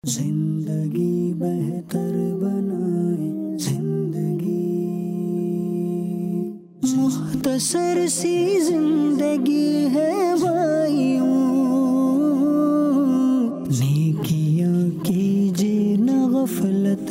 जिंदगी बेहतर बनाए जिंदगी, मुख्तसर सी जिंदगी है भाइयों, नेकियां कीजिए न गफलत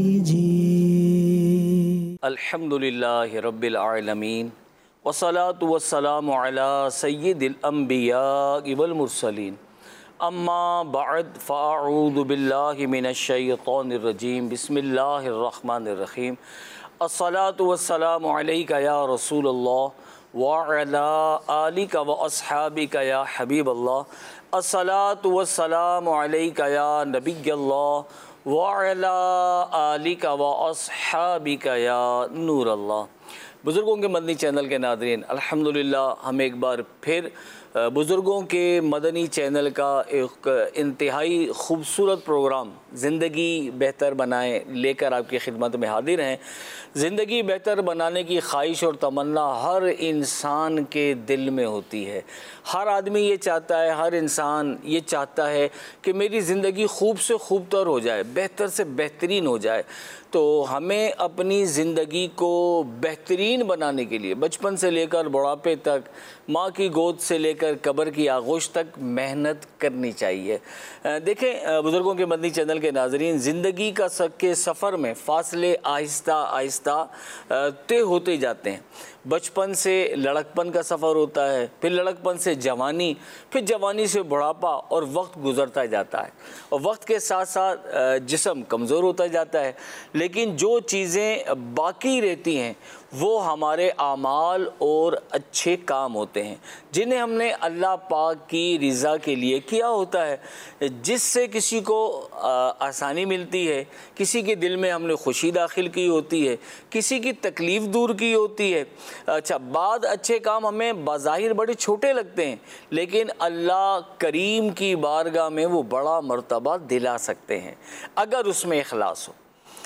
कीजिए। अल्हम्दुलिल्लाहि रब्बिल आलमीन वस्सलातु वस्सलामु अला सय्यिदिल अंबिया वल मुरसलीन, अम्मा बअद फ़अऊज़ु बिल्लाहि मिनश शैतानिर रजीम, बिस्मिल्लाहिर रहमानिर रहीम। अस्सलातु वस्सलामु अलैका या रसूलल्लाह व अला आलिका व अस्हाबिका या हबीबल्लाह। अस्सलातु वस्सलामु अलैका या नबियल्लाह व अला आलिका व अस्हाबिका या नूरल्लाह। बुज़ुर्गों के मदनी चैनल के नाज़रीन, अल्हम्दुलिल्लाह हम एक बार फिर बुज़ुर्गों के मदनी चैनल का एक इंतहाई ख़ूबसूरत प्रोग्राम ज़िंदगी बेहतर बनाएं लेकर आपकी खिदमत में हाजिर हैं। ज़िंदगी बेहतर बनाने की ख्वाहिश और तमन्ना हर इंसान के दिल में होती है। हर आदमी ये चाहता है, हर इंसान ये चाहता है कि मेरी ज़िंदगी खूब से खूबतर हो जाए, बेहतर से बेहतरीन हो जाए। तो हमें अपनी ज़िंदगी को बेहतरीन बनाने के लिए बचपन से लेकर बुढ़ापे तक, माँ की गोद से लेकर कब्र की आगोश तक मेहनत करनी चाहिए। देखें बुज़ुर्गों के मदनी चैनल के नाज़रीन, ज़िंदगी के सफ़र में फ़ासले आहिस्ता आहिस्ता तय होते जाते हैं। बचपन से लड़कपन का सफ़र होता है, फिर लड़कपन से जवानी, फिर जवानी से बुढ़ापा, और वक्त गुज़रता जाता है और वक्त के साथ साथ जिस्म कमज़ोर होता जाता है। लेकिन जो चीज़ें बाकी रहती हैं वो हमारे आमाल और अच्छे काम होते हैं जिन्हें हमने अल्लाह पाक की रज़ा के लिए किया होता है, जिससे किसी को आसानी मिलती है, किसी के दिल में हमने खुशी दाखिल की होती है, किसी की तकलीफ़ दूर की होती है। अच्छा, बाद अच्छे काम हमें बाज़ाहिर बड़े छोटे लगते हैं, लेकिन अल्लाह करीम की बारगाह में वो बड़ा मर्तबा दिला सकते हैं अगर उसमें इखलास हो।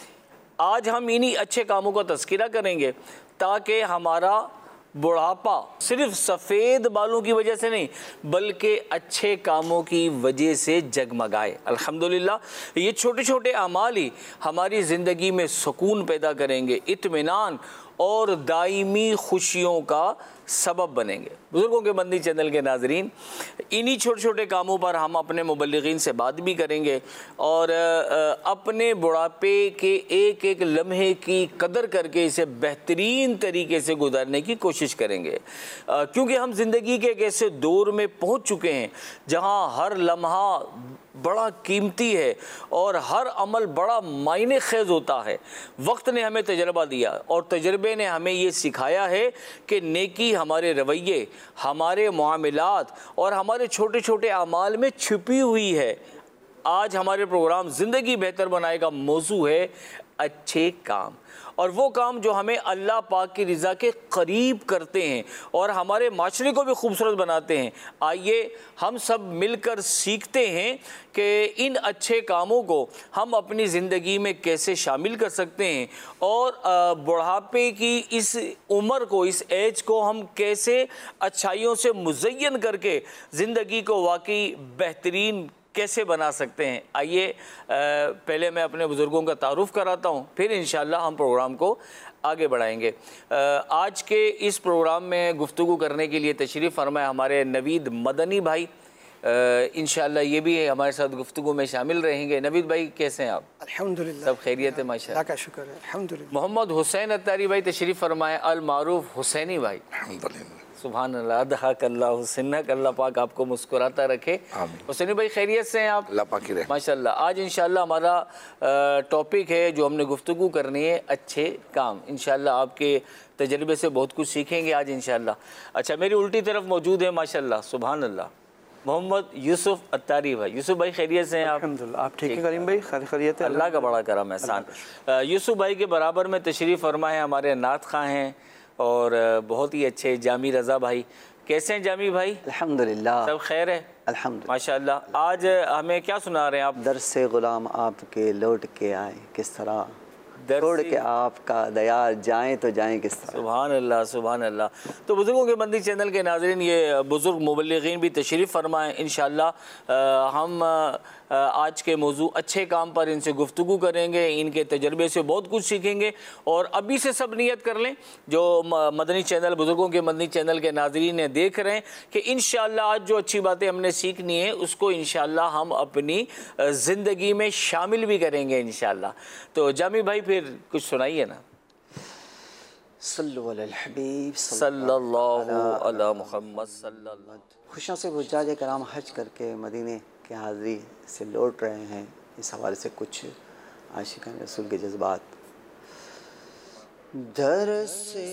आज हम इन्हीं अच्छे कामों का तज़किरा करेंगे ताकि हमारा बुढ़ापा सिर्फ सफ़ेद बालों की वजह से नहीं बल्कि अच्छे कामों की वजह से जगमगाए। अल्हम्दुलिल्लाह, ये छोटे छोटे अमाल ही हमारी ज़िंदगी में सुकून पैदा करेंगे, इत्मीनान और दायमी खुशियों का सबब बनेंगे। बुज़ुर्गों के मदनी चैनल के नाज़रीन, इन्हीं छोटे छोटे कामों पर हम अपने मुबल्लिगीन से बात भी करेंगे और अपने बुढ़ापे के एक एक लम्हे की कदर करके इसे बेहतरीन तरीके से गुजारने की कोशिश करेंगे, क्योंकि हम ज़िंदगी के एक ऐसे दौर में पहुँच चुके हैं जहाँ हर लम्हा बड़ा कीमती है और हर अमल बड़ा मायने खेज़ होता है। वक्त ने हमें तजर्बा दिया और तजर्बे ने हमें ये सिखाया है कि नेकी हमारे रवैये, हमारे मामलात और हमारे छोटे छोटे अमाल में छुपी हुई है। आज हमारे प्रोग्राम ज़िंदगी बेहतर बनाए का मौजू है अच्छे काम, और वो काम जो हमें अल्लाह पाक की रज़ा के करीब करते हैं और हमारे माशरे को भी खूबसूरत बनाते हैं। आइए हम सब मिलकर सीखते हैं कि इन अच्छे कामों को हम अपनी ज़िंदगी में कैसे शामिल कर सकते हैं और बुढ़ापे की इस उम्र को, इस एज को हम कैसे अच्छाइयों से मुज़य्यन करके ज़िंदगी को वाकई बेहतरीन कैसे बना सकते हैं। आइए पहले मैं अपने बुज़ुर्गों का तारुफ़ कराता हूँ, फिर इंशाअल्लाह हम प्रोग्राम को आगे बढ़ाएंगे। आज के इस प्रोग्राम में गुफ्तगू करने के लिए तशरीफ़ फरमाए हमारे नवीद मदनी भाई, इंशाअल्लाह ये भी हमारे साथ गुफ्तगू में शामिल रहेंगे। नवीद भाई कैसे हैं आप? अल्हम्दुलिल्लाह, सब खैरियत है माशाअल्लाह, अल्लाह का शुक्र है, अल्हम्दुलिल्लाह। मोहम्मद हुसैन अत्तारी भाई तशरीफ़ फरमाए, अल मारूफ हुसैनी भाई। अल्हम्दुलिल्लाह, सुभान अल्लाह, अल्लाह हुसैनक, अल्लाह पाक आपको मुस्कुराता रखे। हुसैनी भाई खैरियत से हैं आप? अल्लाह पाक की रहमत माशाअल्लाह। आज इंशाअल्लाह हमारा टॉपिक है जो हमने गुफ्तगू करनी है अच्छे काम। इंशाअल्लाह आपके तजर्बे से बहुत कुछ सीखेंगे आज इंशाअल्लाह। अच्छा, मेरी उल्टी तरफ मौजूद है माशाअल्लाह, सुभान अल्लाह, मोहम्मद यूसुफ अत्तारी भाई। यूसुफ भाई खैरियत से हैं आप? अल्हम्दुलिल्लाह, आप ठीक है करीम भाई? खैरियत है, अल्लाह का बड़ा करम एहसान। यूसुफ भाई के बराबर में तशरीफ़ फरमा है हमारे नात खां हैं और बहुत ही अच्छे जामी रज़ा भाई। कैसे हैं जामी भाई? अल्हम्दुलिल्लाह, सब खैर है अल्हम्दुलिल्लाह। माशाअल्लाह। आज हमें क्या सुना रहे हैं आप? दर से गुलाम आपके लौट के आए किस तरह, छोड़ के आपका दयार जाएं तो जाएं किस तरह। सुभान अल्लाह, सुभान अल्लाह। तो बुज़ुर्गों के मदनी चैनल के नाज़रीन, ये बुज़ुर्ग मुबल्लिगीन भी तशरीफ़ फरमाएँ। इंशाअल्लाह हम आज के मौजू अच्छे काम पर इनसे गुफ्तगू करेंगे, इनके तजर्बे से बहुत कुछ सीखेंगे। और अभी से सब नियत कर लें जो मदनी चैनल, बुज़ुर्गों के मदनी चैनल के नाज़रीन ने देख रहे हैं कि इंशाअल्लाह आज जो अच्छी बातें हमने सीखनी है उसको इंशाअल्लाह हम अपनी ज़िंदगी में शामिल भी करेंगे इंशाअल्लाह। तो जामी भाई फिर कुछ सुनाइए ना। सल्लल्लाहु अलैहि हबीब सल्लल्लाहु अला मुहम्मद सल्लल्लाहु। खुशियों से हुज्जाज कराम हज करके मदीने के हाज़री से लौट रहे हैं। इस हवाले से कुछ आशिकान रसूल के जज्बात। दर से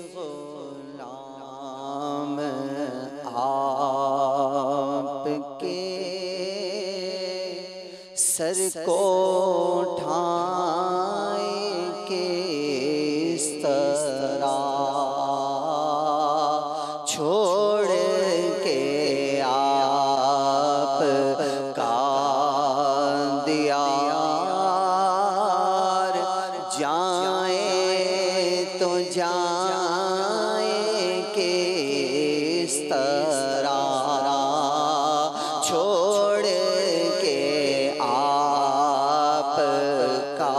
गुलाम आपके सर को उठाए किस तरह छोड़ के आप का दियार जाए तो जाए किस तरह छोड़ के आप का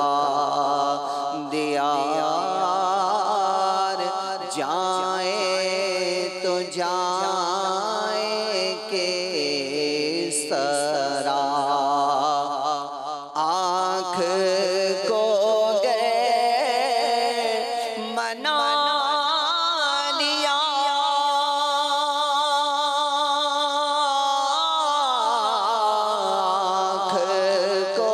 दियार जाए तो जाए किस तरह आँख को गए मना लिया आँख को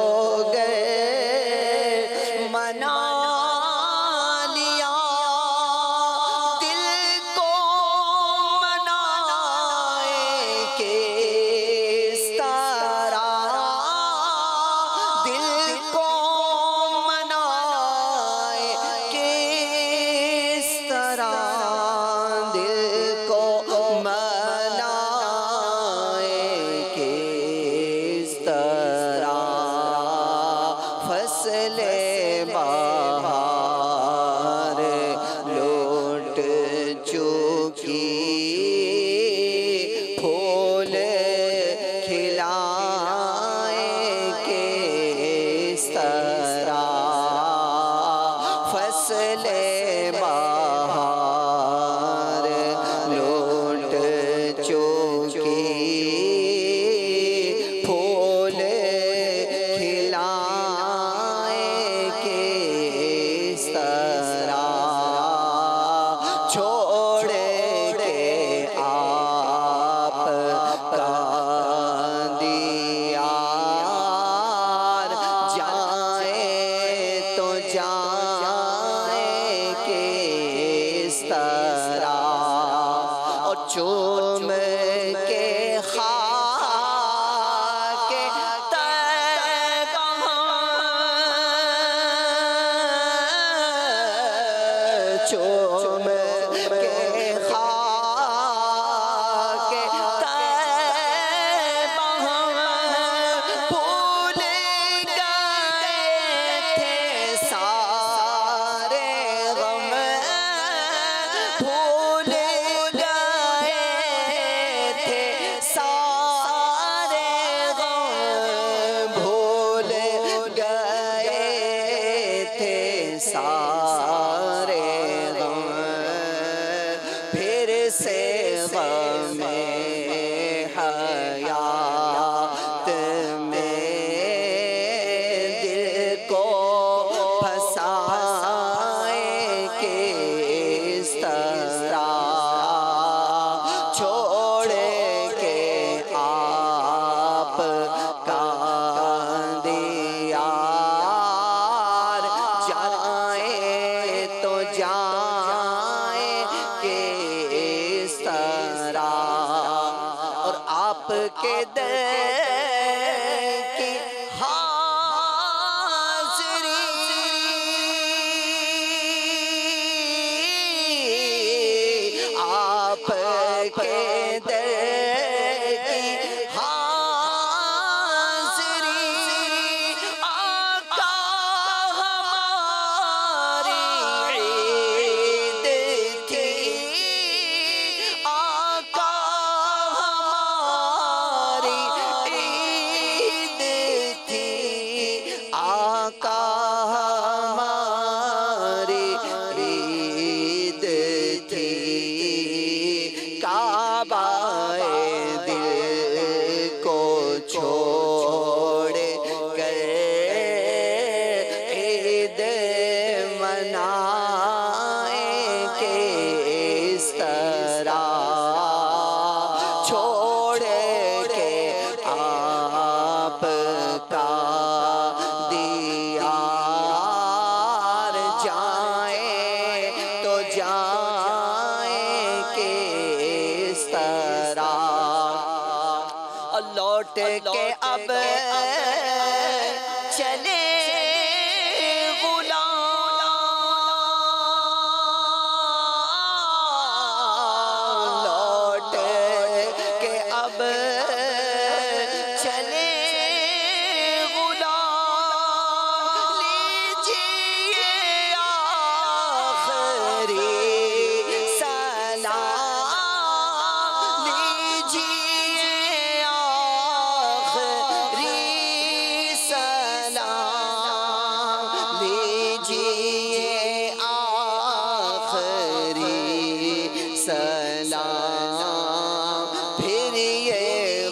गए मना लिया दिल को मनाए किस तरह दिल को मनाए किस तरह दिल को मनाए किस तरह फसले बहार लौट चुकी फूल खिलाए किस तरह फसले बहार लौट चुकी फूल खिलाए किस तरह छोड़ के आप का दियार जाए तो जाए किस तरह और चूम के खाके चूम के खाके भूल गए थे सारे गम भूल गए थे सारे गम भूल गए थे सारे गम फिर से गमे हयात में दिल को फंसाए किस तरह छोड़ के आप का दियार जाए आका हमारी ईद थी, काबाए दिल को छोड़ कर ईद मनाए के इस तरह, छोड़ के आपका दियार, जाए तो जाए किस तरह। लौट के अब चले गुलाम, लौट के अब चले गुलाम, लीजिए आखिरी सलाम, लीजिए आखिरी सलाम, लीजिए आखिरी सलाम। फिर ये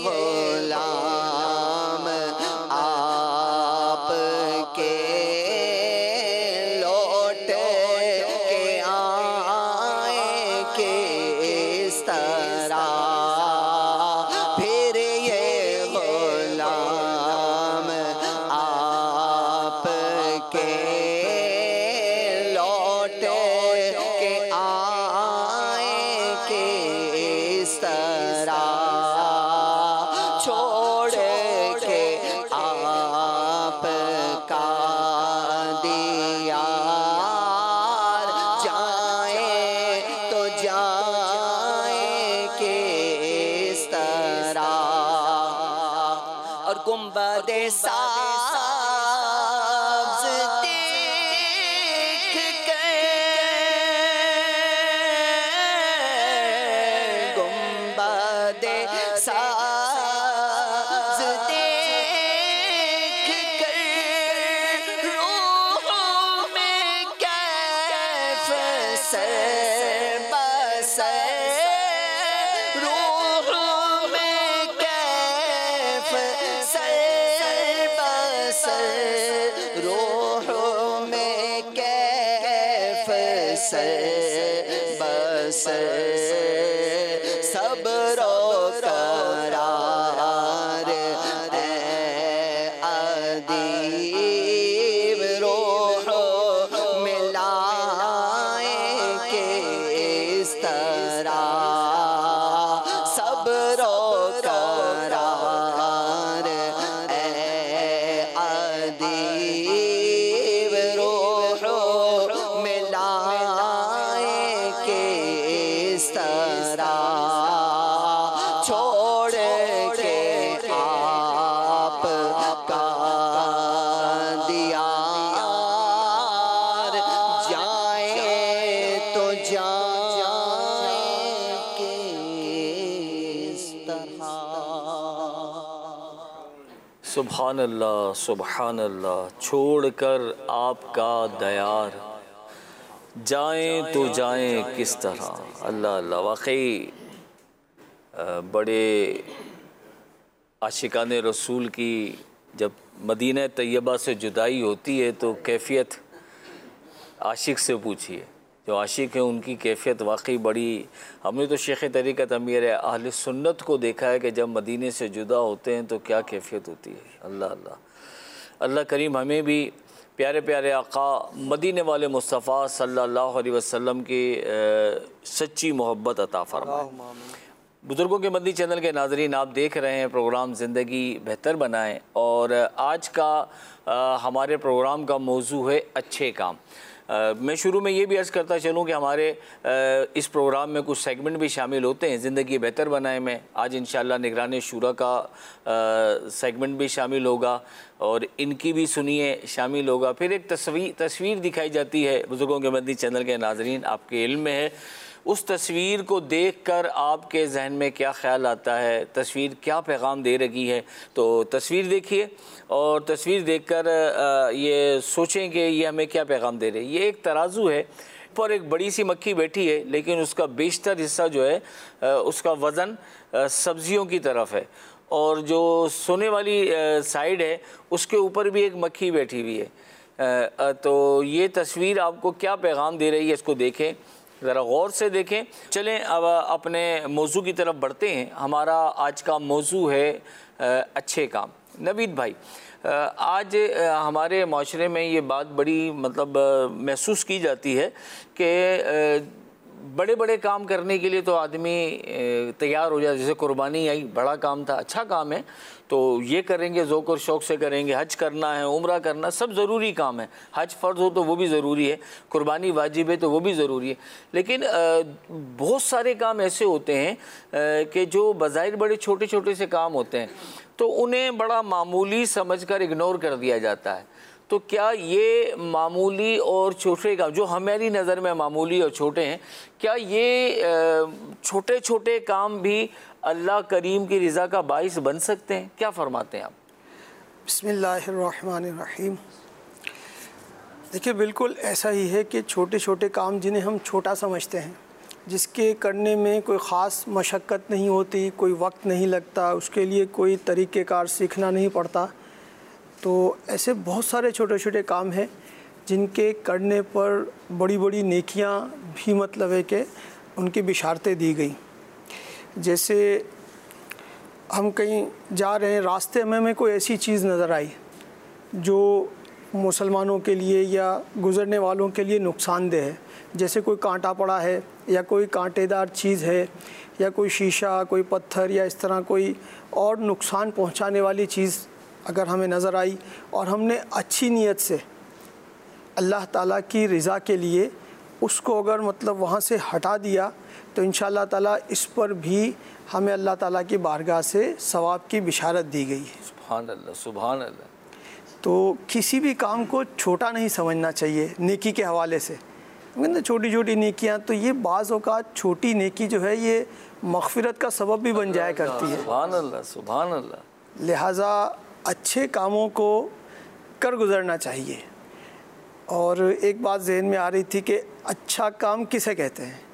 गुलाम आपके लौट के आए किस तरह, फिर ये गुलाम आपके लौट के आए किस तरह, छोड़ के आपका दियार, जाए तो जाए किस तरह। और गुंबदे साब्ज़ देख कर, गुंबदे साब्ज़ देख कर, रूह में कैफ़ सर बसर, रूह में कैफ़ सर बसर, रूह में कैफ़ सर बसर, सब्रो करार ए अदीब, रूह मिलाए किस तरह, सब्रो करार ए अदीब, रूह मिलाए किस तरह, छोड़ के आपका दियार, जाए तो जाए किस तरह। सुभान अल्लाह, सुभान अल्लाह। छोड़ कर आपका दयार, जाएं तो जाएं किस तरह। अल्लाह अल्लाह। वाकई बड़े आशिकाने रसूल की जब मदीना तैयबा से जुदाई होती है तो कैफियत आशिक से पूछिए। जो आशिक है उनकी कैफियत वाकई बड़ी। हमने तो शेख तरीक़त अमीर अहले सुन्नत को देखा है कि जब मदीने से जुदा होते हैं तो क्या कैफियत होती है। अल्लाह अल्लाह। अल्लाह करीम हमें भी प्यारे प्यारे आका मदीने वाले मुस्तफ़ा सल्लल्लाहु अलैहि वसल्लम की सच्ची मोहब्बत अता फरमाए। बुज़ुर्गों के मदनी चैनल के नाज़रीन, आप देख रहे हैं प्रोग्राम ज़िंदगी बेहतर बनाएं और आज का हमारे प्रोग्राम का मौजू है अच्छे काम। मैं शुरू में ये भी अर्ज़ करता चलूँ कि हमारे इस प्रोग्राम में कुछ सेगमेंट भी शामिल होते हैं ज़िंदगी बेहतर बनाए में। आज इंशाअल्लाह निगरान शूरा का सेगमेंट भी शामिल होगा और इनकी भी सुनिए शामिल होगा। फिर एक तस्वीर दिखाई जाती है बुज़ुर्गों के मदनी चैनल के नाज़रीन, आपके इल्म में है उस तस्वीर को देखकर आपके जहन में क्या ख्याल आता है, तस्वीर क्या पैगाम दे रही है। तो तस्वीर देखिए और तस्वीर देखकर ये सोचें कि ये हमें क्या पैगाम दे रही है। ये एक तराजू है, पर एक बड़ी सी मक्खी बैठी है, लेकिन उसका बेशतर हिस्सा जो है उसका वज़न सब्जियों की तरफ है, और जो सोने वाली साइड है उसके ऊपर भी एक मक्खी बैठी हुई है। तो ये तस्वीर आपको क्या पैगाम दे रही है, इसको देखें, ज़रा गौर से देखें। चलें अब अपने मौजू की तरफ बढ़ते हैं। हमारा आज का मौजू है अच्छे काम। नवीद भाई, आज हमारे माशरे में ये बात बड़ी मतलब महसूस की जाती है कि बड़े बड़े काम करने के लिए तो आदमी तैयार हो जाए। जैसे कुर्बानी आई, बड़ा काम था, अच्छा काम है, तो ये करेंगे, ज़ौक़ और शौक़ से करेंगे। हज करना है, उम्रा करना, सब ज़रूरी काम है। हज फ़र्ज़ हो तो वो भी ज़रूरी है, कुर्बानी वाजिब है तो वो भी ज़रूरी है। लेकिन बहुत सारे काम ऐसे होते हैं कि जो बज़ाहिर बड़े छोटे छोटे से काम होते हैं, तो उन्हें बड़ा मामूली समझकर इग्नोर कर दिया जाता है। तो क्या ये मामूली और छोटे काम, जो हमारी नज़र में मामूली और छोटे हैं, क्या ये छोटे छोटे काम भी अल्लाह करीम की रज़ा का बाइस बन सकते हैं? क्या फ़रमाते हैं आप? बिस्मिल्लाहिर्रहमानिर्रहीम। देखिए, बिल्कुल ऐसा ही है कि छोटे छोटे काम जिन्हें हम छोटा समझते हैं, जिसके करने में कोई ख़ास मशक्क़त नहीं होती, कोई वक्त नहीं लगता, उसके लिए कोई तरीक़ेकार सीखना नहीं पड़ता, तो ऐसे बहुत सारे छोटे छोटे काम हैं जिनके करने पर बड़ी बड़ी नेकियां भी मतलब है कि उनकी बिशारतें दी गई। जैसे हम कहीं जा रहे हैं, रास्ते में हमें कोई ऐसी चीज़ नज़र आई जो मुसलमानों के लिए या गुज़रने वालों के लिए नुकसानदेह है, जैसे कोई कांटा पड़ा है या कोई कांटेदार चीज़ है या कोई शीशा, कोई पत्थर या इस तरह कोई और नुकसान पहुंचाने वाली चीज़ अगर हमें नज़र आई और हमने अच्छी नीयत से अल्लाह ताला की रज़ा के लिए उसको अगर मतलब वहाँ से हटा दिया, तो इंशाअल्लाह ताला इस पर भी हमें अल्लाह ताला की बारगाह से सवाब की बिशारत दी गई है। सुभान अल्लाह, सुभान अल्लाह। तो किसी भी काम को छोटा नहीं समझना चाहिए नेकी के हवाले से। ना छोटी छोटी नेकियां, तो ये बाज़ औक़ात छोटी नेकी जो है ये मग़फ़िरत का सबब भी बन जाया करती है। सुभान अल्लाह, सुभान अल्लाह। लिहाजा अच्छे कामों को कर गुज़रना चाहिए। और एक बात जहन में आ रही थी कि अच्छा काम किसे कहते हैं?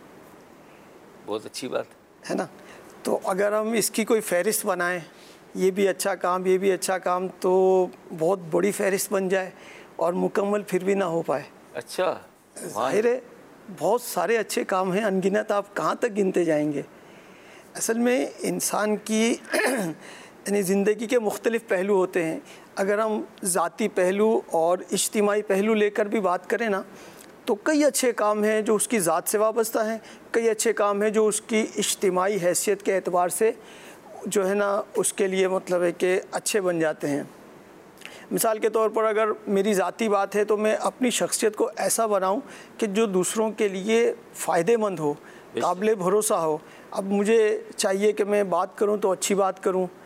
बहुत अच्छी बात है ना। तो अगर हम इसकी कोई फ़हरिस्त बनाएं, ये भी अच्छा काम, ये भी अच्छा काम, तो बहुत बड़ी फ़हरिस्त बन जाए और मुकम्मल फिर भी ना हो पाए। अच्छा, ज़ाहिर है बहुत सारे अच्छे काम हैं, अनगिनत, आप कहाँ तक गिनते जाएंगे। असल में इंसान की यानी ज़िंदगी के मुख्तलिफ़ पहलू होते हैं। अगर हम ज़ाती पहलू और इज्तिमाई पहलू लेकर भी बात करें ना, तो कई अच्छे काम हैं जो उसकी ज़ात से वाबस्ता हैं, कई अच्छे काम हैं जो उसकी इज्तिमाई हैसियत के एतबार से जो है ना उसके लिए मतलब है कि अच्छे बन जाते हैं। मिसाल के तौर पर अगर मेरी ज़ाती बात है तो मैं अपनी शख्सियत को ऐसा बनाऊं कि जो दूसरों के लिए फ़ायदेमंद हो, काबिल भरोसा हो। अब मुझे चाहिए कि मैं बात करूं तो अच्छी बात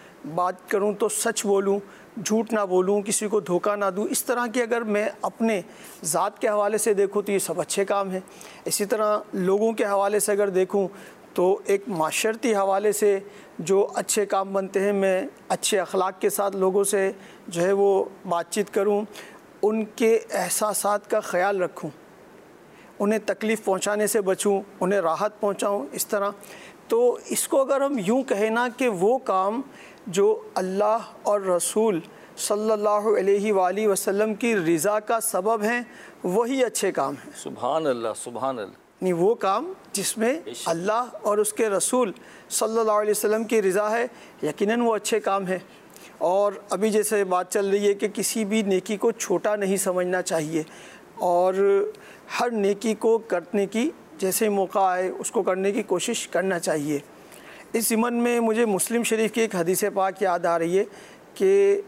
करूं तो सच बोलूं, झूठ ना बोलूं, किसी को धोखा ना दूं। इस तरह की अगर मैं अपने ज़ात के हवाले से देखूं तो ये सब अच्छे काम हैं। इसी तरह लोगों के हवाले से अगर देखूं तो एक माशरती हवाले से जो अच्छे काम बनते हैं, मैं अच्छे अखलाक के साथ लोगों से जो है वो बातचीत करूं, उनके एहसासात का ख़याल रखूं, उन्हें तकलीफ़ पहुंचाने से बचूं, उन्हें राहत पहुंचाऊं। इस तरह तो इसको अगर हम यूँ कहें ना कि वो काम जो अल्लाह और रसूल सल्लल्लाहु अलैहि वसल्लम की रज़ा का सबब हैं, वही अच्छे काम हैं। सुभान अल्लाह, सुभान अल्लाह। नहीं, वो काम जिसमें अल्लाह और उसके रसूल सल्लल्लाहु अलैहि वसल्लम की रज़ा है, यकीनन वो अच्छे काम है। और अभी जैसे बात चल रही है कि किसी भी नेकी को छोटा नहीं समझना चाहिए और हर नेकी को करने की जैसे मौका आए उसको करने की कोशिश करना चाहिए। इस ज़िमन में मुझे मुस्लिम शरीफ की एक हदीस पाक याद आ रही है कि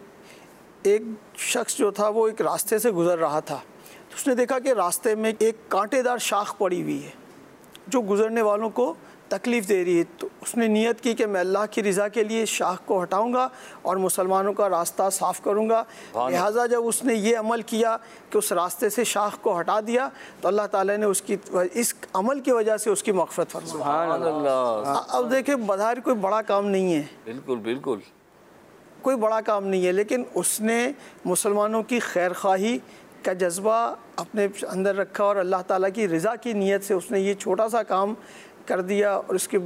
एक शख्स जो था वो एक रास्ते से गुज़र रहा था, तो उसने देखा कि रास्ते में एक कांटेदार शाख पड़ी हुई है जो गुज़रने वालों को तकलीफ़ दे रही है, तो उसने नियत की कि मैं अल्लाह की रज़ा के लिए शाख को हटाऊंगा और मुसलमानों का रास्ता साफ़ करूंगा। लिहाजा जब उसने ये अमल किया कि उस रास्ते से शाख को हटा दिया, तो अल्लाह ताला ने उसकी इस अमल की वजह से उसकी मग़फ़िरत फरमाई। सुभान अल्लाह। अब देखिए, बज़ाहिर कोई बड़ा काम नहीं है, बिल्कुल बिल्कुल कोई बड़ा काम नहीं है, लेकिन उसने मुसलमानों की खैर ख्वाही का जज्बा अपने अंदर रखा और अल्लाह ताला की रज़ा की नीयत से उसने ये छोटा सा काम कर दिया, और उसके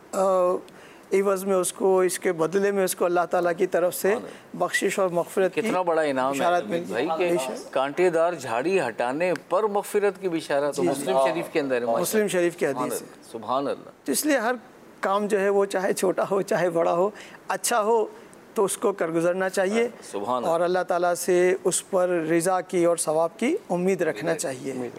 इवज़ में उसको, इसके बदले में उसको अल्लाह ताला की तरफ से बख्शिश और मग़फ़िरत की कितना बड़ा इनाम है भाई के कांटेदार झाड़ी हटाने पर मग़फ़िरत की बिशारत तो मुस्लिम शरीफ के अंदर है, मुस्लिम शरीफ की हदीस है। सुभान अल्लाह। तो इसलिए हर काम जो है वो चाहे छोटा हो चाहे बड़ा हो, अच्छा हो तो उसको कर गुजरना चाहिए सुभान और अल्लाह ताला से उस पर रज़ा की और सवाब की उम्मीद रखना चाहिए।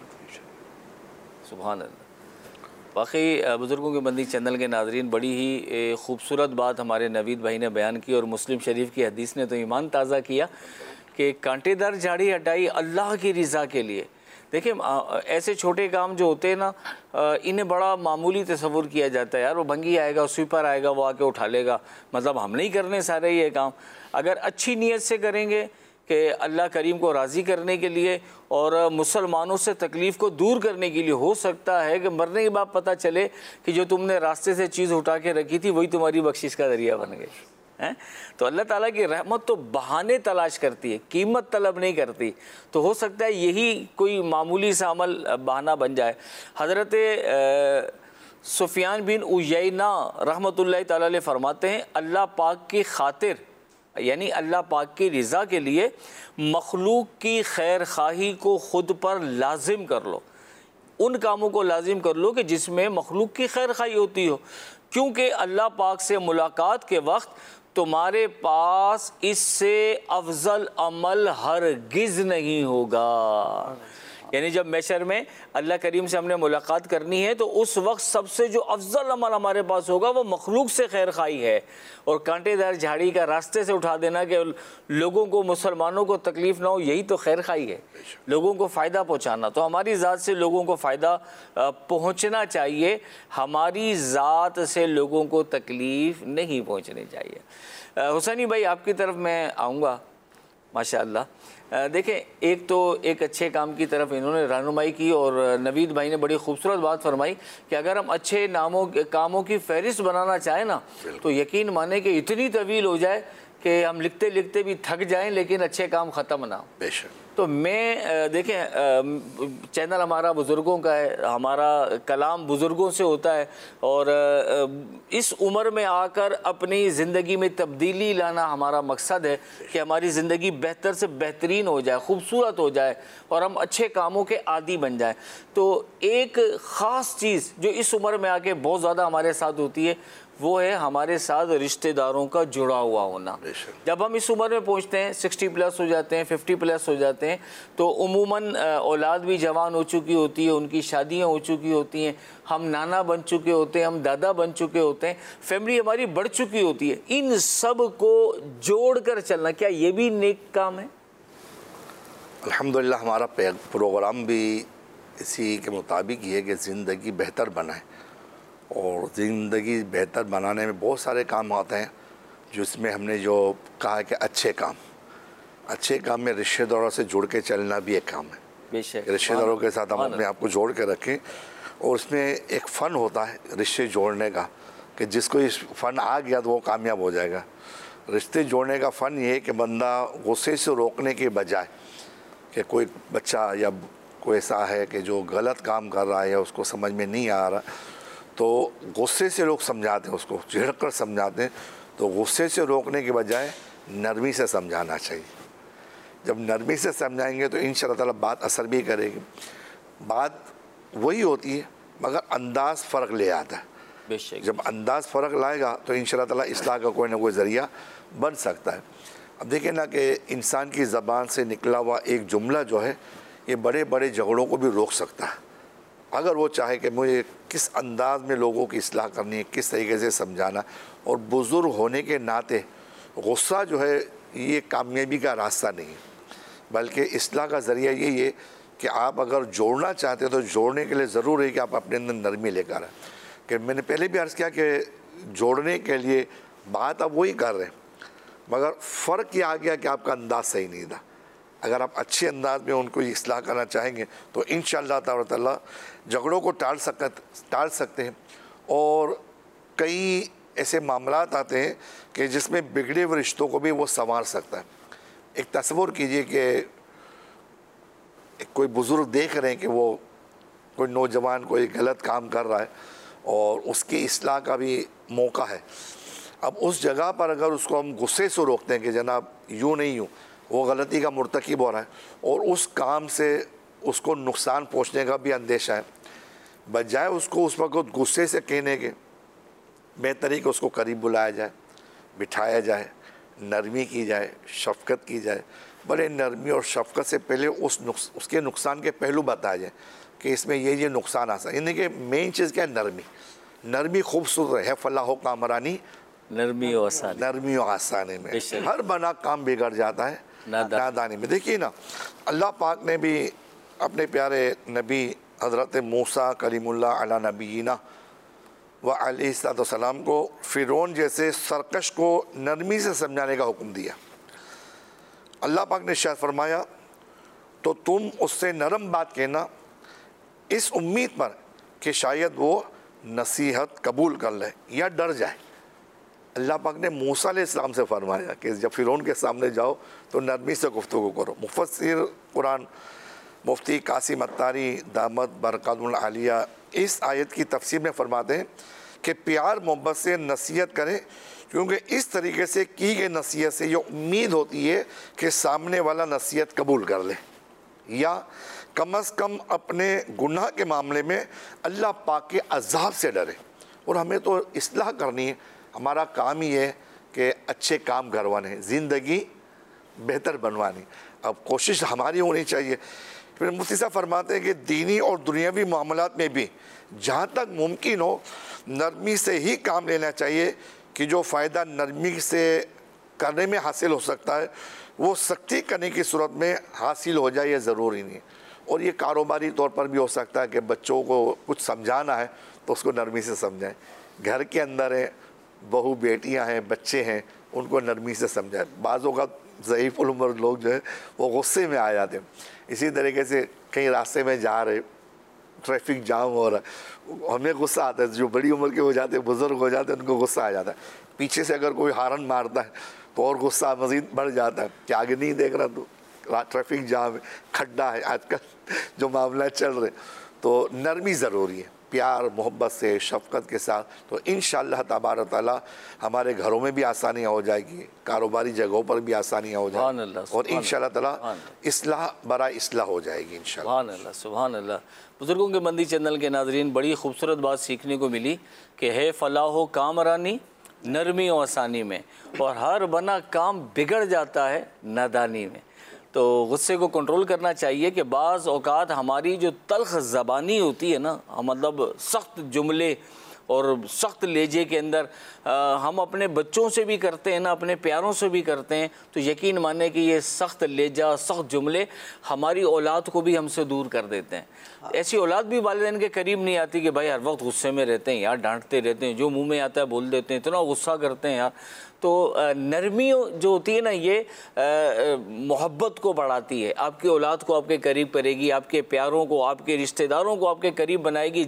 सुभान अल्लाह। बाकी बुज़ुर्गों के बंदी चैनल के नाज़रीन, बड़ी ही ख़ूबसूरत बात हमारे नवीद भाई ने बयान की और मुस्लिम शरीफ की हदीस ने तो ईमान ताज़ा किया कि कांटेदार झाड़ी हटाई अल्लाह की रज़ा के लिए। देखिए, ऐसे छोटे काम जो होते हैं ना, इन्हें बड़ा मामूली तस्वुर किया जाता है, यार वो भंगी आएगा, स्वीपर आएगा, वो आके उठा लेगा, मतलब हम नहीं करने सारे ये काम। अगर अच्छी नीयत से करेंगे कि अल्लाह करीम को राज़ी करने के लिए और मुसलमानों से तकलीफ़ को दूर करने के लिए, हो सकता है कि मरने के बाद पता चले कि जो तुमने रास्ते से चीज़ उठा के रखी थी वही तुम्हारी बख्शिश का ज़रिया बन गई है। तो अल्लाह ताला की रहमत तो बहाने तलाश करती है, कीमत तलब नहीं करती। तो हो सकता है यही कोई मामूली सा अमल बहाना बन जाए। हज़रत सुफियान बिन उयैना रहमतुल्लाह ताला अलैह फरमाते हैं, अल्लाह पाक की खातिर, यानी अल्लाह पाक की रज़ा के लिए मखलूक की खैर खाही को ख़ुद पर लाजिम कर लो। उन कामों को लाजिम कर लो कि जिसमें मखलूक की खैर खाही होती हो, क्योंकि अल्लाह पाक से मुलाकात के वक्त तुम्हारे पास इससे अफजल अमल हरगिज़ नहीं होगा। यानी जब मैशर में अल्लाह करीम से हमने मुलाकात करनी है तो उस वक्त सबसे जो अफजल अमल हमारे पास होगा वो मखलूक से खैर खाई है। और कांटेदार झाड़ी का रास्ते से उठा देना कि लोगों को, मुसलमानों को तकलीफ़ ना हो, यही तो खैर खाई है, लोगों को फ़ायदा पहुँचाना। तो हमारी ज़ात से लोगों को फ़ायदा पहुँचना चाहिए, हमारी ज़ात से लोगों को तकलीफ़ नहीं पहुँचनी चाहिए। हुसैनी भाई, आपकी तरफ मैं आऊँगा। माशाअल्लाह, देखें, एक तो एक अच्छे काम की तरफ इन्होंने रहनुमाई की और नवीद भाई ने बड़ी खूबसूरत बात फरमाई कि अगर हम अच्छे कामों की फहरिस्त बनाना चाहें ना, तो यकीन माने कि इतनी तवील हो जाए कि हम लिखते लिखते भी थक जाएं, लेकिन अच्छे काम ख़त्म ना हो। बेशक। तो मैं देखें, चैनल हमारा बुज़ुर्गों का है, हमारा कलाम बुज़ुर्गों से होता है, और इस उम्र में आकर अपनी ज़िंदगी में तब्दीली लाना हमारा मकसद है कि हमारी ज़िंदगी बेहतर से बेहतरीन हो जाए, खूबसूरत हो जाए और हम अच्छे कामों के आदी बन जाएं। तो एक ख़ास चीज़ जो इस उम्र में आके बहुत ज़्यादा हमारे साथ होती है, वो है हमारे साथ रिश्तेदारों का जुड़ा हुआ होना। जब हम इस उम्र में पहुंचते हैं, 60 प्लस हो जाते हैं, 50 प्लस हो जाते हैं, तो उमूमन औलाद भी जवान हो चुकी होती है, उनकी शादियां हो चुकी होती हैं, हम नाना बन चुके होते हैं, हम दादा बन चुके होते हैं, फैमिली हमारी बढ़ चुकी होती है। इन सब को जोड़ कर चलना, क्या ये भी नेक काम है? अल्हम्दुलिल्लाह, हमारा प्रोग्राम भी इसी के मुताबिक ही है कि ज़िंदगी बेहतर बनाए, और ज़िंदगी बेहतर बनाने में बहुत सारे काम आते हैं, जिसमें हमने जो कहा है कि अच्छे काम में रिश्तेदारों से जुड़ के चलना भी एक काम है। बेशक, रिश्तेदारों के साथ हम अपने आप को जोड़ के रखें, और उसमें एक फ़न होता है रिश्ते जोड़ने का, कि जिसको इस फ़न आ गया तो वो कामयाब हो जाएगा। रिश्ते जोड़ने का फ़न ये है कि बंदा गुस्से से रोकने के बजाय, कि कोई बच्चा या कोई ऐसा है कि जो गलत काम कर रहा है या उसको समझ में नहीं आ रहा, तो गुस्से से लोग समझाते हैं, उसको झिड़क कर समझाते हैं। तो गुस्से से रोकने के बजाय नरमी से समझाना चाहिए। जब नरमी से समझाएंगे तो इंशाअल्लाह ताला बात असर भी करेगी। बात वही होती है मगर अंदाज़ फ़र्क ले आता है। बेशक, जब अंदाज़ फ़र्क लाएगा तो इंशाअल्लाह ताला इस्लाह का कोई ना कोई ज़रिया बन सकता है। अब देखिए ना कि इंसान की ज़बान से निकला हुआ एक जुमला जो है, ये बड़े बड़े झगड़ों को भी रोक सकता है, अगर वो चाहे कि मुझे किस अंदाज़ में लोगों की इस्लाह करनी है, किस तरीके से समझाना। और बुज़ुर्ग होने के नाते गुस्सा जो है ये कामयाबी का रास्ता नहीं है, बल्कि इस्लाह का ज़रिया यही है कि आप अगर जोड़ना चाहते हैं तो जोड़ने के लिए ज़रूर है कि आप अपने अंदर नरमी लेकर आए। कि मैंने पहले भी अर्ज़ किया कि जोड़ने के लिए बात आप वही कर रहे हैं, मगर फ़र्क ये आ गया कि आपका अंदाज़ सही नहीं था। अगर आप अच्छे अंदाज में उनको इस्लाह करना चाहेंगे तो इंशाअल्लाह ताला झगड़ों को टाल सकते हैं। और कई ऐसे मामलात आते हैं कि जिसमें बिगड़े हुए रिश्तों को भी वो संवार सकता है। एक तस्वुर कीजिए कि कोई बुज़ुर्ग देख रहे हैं कि वो कोई नौजवान कोई गलत काम कर रहा है और उसकी इस्लाह का भी मौका है। अब उस जगह पर अगर उसको हम गुस्से से रोकते हैं कि जनाब यूँ नहीं यूँ, वो गलती का मुर्तकिब हो रहा है और उस काम से उसको नुकसान पहुँचने का भी अंदेशा है, बजाय उसको उस वक्त गुस्से से कहने के बेहतर है कि उसको करीब बुलाया जाए, बिठाया जाए, नरमी की जाए, शफ़क़त की जाए। बड़े नरमी और शफ़क़त से पहले उसके नुकसान के पहलू बताए जाए कि इसमें ये नुकसान आ सकता है। यानी कि मेन चीज़ क्या है, नरमी खूबसूरत है, फलाह कामरानी नरमी और आसानी में। हर बना काम बिगड़ जाता है नादानी में। देखिए ना, अल्लाह पाक ने भी अपने प्यारे नबी हज़रत मूसा कलीमुल्लाह अला नबीना व अलैहिस्सलाम को फ़िरौन जैसे सरकश को नरमी से समझाने का हुक्म दिया। अल्लाह पाक ने शायद फरमाया, तो तुम उससे नरम बात कहना इस उम्मीद पर कि शायद वो नसीहत कबूल कर ले या डर जाए। अल्लाह पाक ने मूसा अलैहिस्सलाम से फरमाया कि जब फ़िरौन के सामने जाओ तो नरमी से गुफ्तगू करो। मुफस्सिर कुरान मुफ्ती कासिम अत्तारी दामद बरकातुल आलिया इस आयत की तफसीर में फरमाते हैं कि प्यार मोहब्बत से नसीहत करें, क्योंकि इस तरीके से की गई नसीहत से ये उम्मीद होती है कि सामने वाला नसीहत कबूल कर ले या कम अज़ कम अपने गुनाह के मामले में अल्लाह पाक के अज़ाब से डरे। और हमें तो इस्लाह करनी है, हमारा काम ही है कि अच्छे काम करवाने, ज़िंदगी बेहतर बनवानी। अब कोशिश हमारी होनी चाहिए। फिर मुफ्ती साहब फरमाते हैं कि दीनी और दुनियावी मामलात में भी जहाँ तक मुमकिन हो नरमी से ही काम लेना चाहिए कि जो फ़ायदा नरमी से करने में हासिल हो सकता है वो सख्ती करने की सूरत में हासिल हो जाए, ये ज़रूरी नहीं। और ये कारोबारी तौर पर भी हो सकता है कि बच्चों को कुछ समझाना है तो उसको नरमी से समझाएं। घर के अंदर है, बहू बेटियां हैं, बच्चे हैं, उनको नरमी से समझाएं। बाज़ों का ज़ईफ़ुल उम्र लोग जो है वो गुस्से में आ जाते हैं। इसी तरीके से कहीं रास्ते में जा रहे, ट्रैफिक जाम हो रहा है, हमें गुस्सा आता है। जो बड़ी उम्र के हो जाते हैं, बुज़ुर्ग हो जाते हैं, उनको गुस्सा आ जाता है। पीछे से अगर कोई हारन मारता है तो और गुस्सा मज़ीद बढ़ जाता है कि आगे नहीं देख रहा तू, ट्रैफिक जाम है, खड्डा है, आजकल जो मामला चल रहे। तो नरमी ज़रूरी है, प्यार मोहब्बत से शफ़क़त के साथ। तो इंशाअल्लाह तबारक तआला हमारे घरों में भी आसानियाँ हो जाएगी, कारोबारी जगहों पर भी आसानियाँ हो जाएगी और इंशाअल्लाह ताला इस्लाह बरा इस्लाह हो जाएगी इंशाअल्लाह। सुभान अल्लाह। बुज़ुर्गों के मंदी चैनल के नाज़रीन, बड़ी खूबसूरत बात सीखने को मिली कि है फ़लाह कामरानी नरमी और आसानी में, और हर बना काम बिगड़ जाता है नादानी में। तो गुस्से को कंट्रोल करना चाहिए कि बाज़ औक़ात हमारी जो तल्ख़ ज़बानी होती है ना, मतलब सख्त जुमले और सख्त लहजे के अंदर हम अपने बच्चों से भी करते हैं ना, अपने प्यारों से भी करते हैं, तो यकीन माने कि ये सख्त लहजा सख्त जुमले हमारी औलाद को भी हमसे दूर कर देते हैं। ऐसी औलाद भी वालिदैन के करीब नहीं आती कि भाई हर वक्त गुस्से में रहते हैं यार, डांटते रहते हैं, जो मुंह में आता है बोल देते हैं, इतना गुस्सा करते हैं यार। तो नरमी जो होती है ना, ये मोहब्बत को बढ़ाती है, आपकी औलाद को आपके करीब करेगी, आपके प्यारों को, आपके रिश्तेदारों को आपके करीब बनाएगी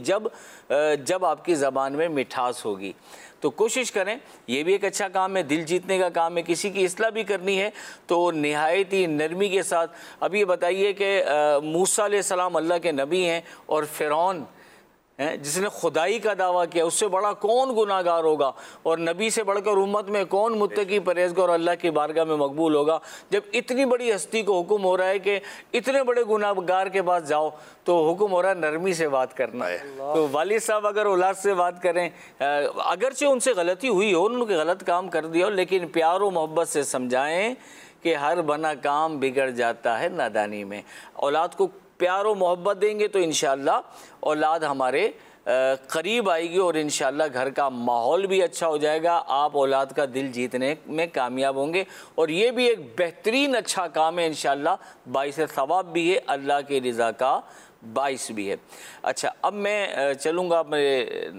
जब आपकी ज़बान में मिठास होगी। तो कोशिश करें, ये भी एक अच्छा काम है, दिल जीतने का काम है, किसी की इस्लाह भी करनी है तो निहायत ही नरमी के साथ। अब ये बताइए कि मूसा अलैहिस्सलाम अल्लाह के नबी हैं और फ़िरौन जिसने खुदाई का दावा किया, उससे बड़ा कौन गुनाहगार होगा, और नबी से बढ़कर उम्मत में कौन मुत्तकी परहेज़गार और अल्लाह की बारगाह में मकबूल होगा। जब इतनी बड़ी हस्ती को हुक्म हो रहा है कि इतने बड़े गुनाहगार के पास जाओ, तो हुक्म हो रहा है नरमी से बात करना है। तो वालिद साहब अगर औलाद से बात करें, अगरचे उनसे गलती हुई हो, उन्होंने गलत काम कर दिया हो, लेकिन प्यार और मोहब्बत से समझाएँ कि हर बना काम बिगड़ जाता है नादानी में। औलाद को प्यार और मोहब्बत देंगे तो इंशाअल्लाह औलाद हमारे करीब आएगी और इंशाअल्लाह घर का माहौल भी अच्छा हो जाएगा। आप औलाद का दिल जीतने में कामयाब होंगे और ये भी एक बेहतरीन अच्छा काम है इंशाअल्लाह, बाइस सवाब भी है, अल्लाह की रज़ा का बाइस भी है। अच्छा, अब मैं चलूँगा मेरे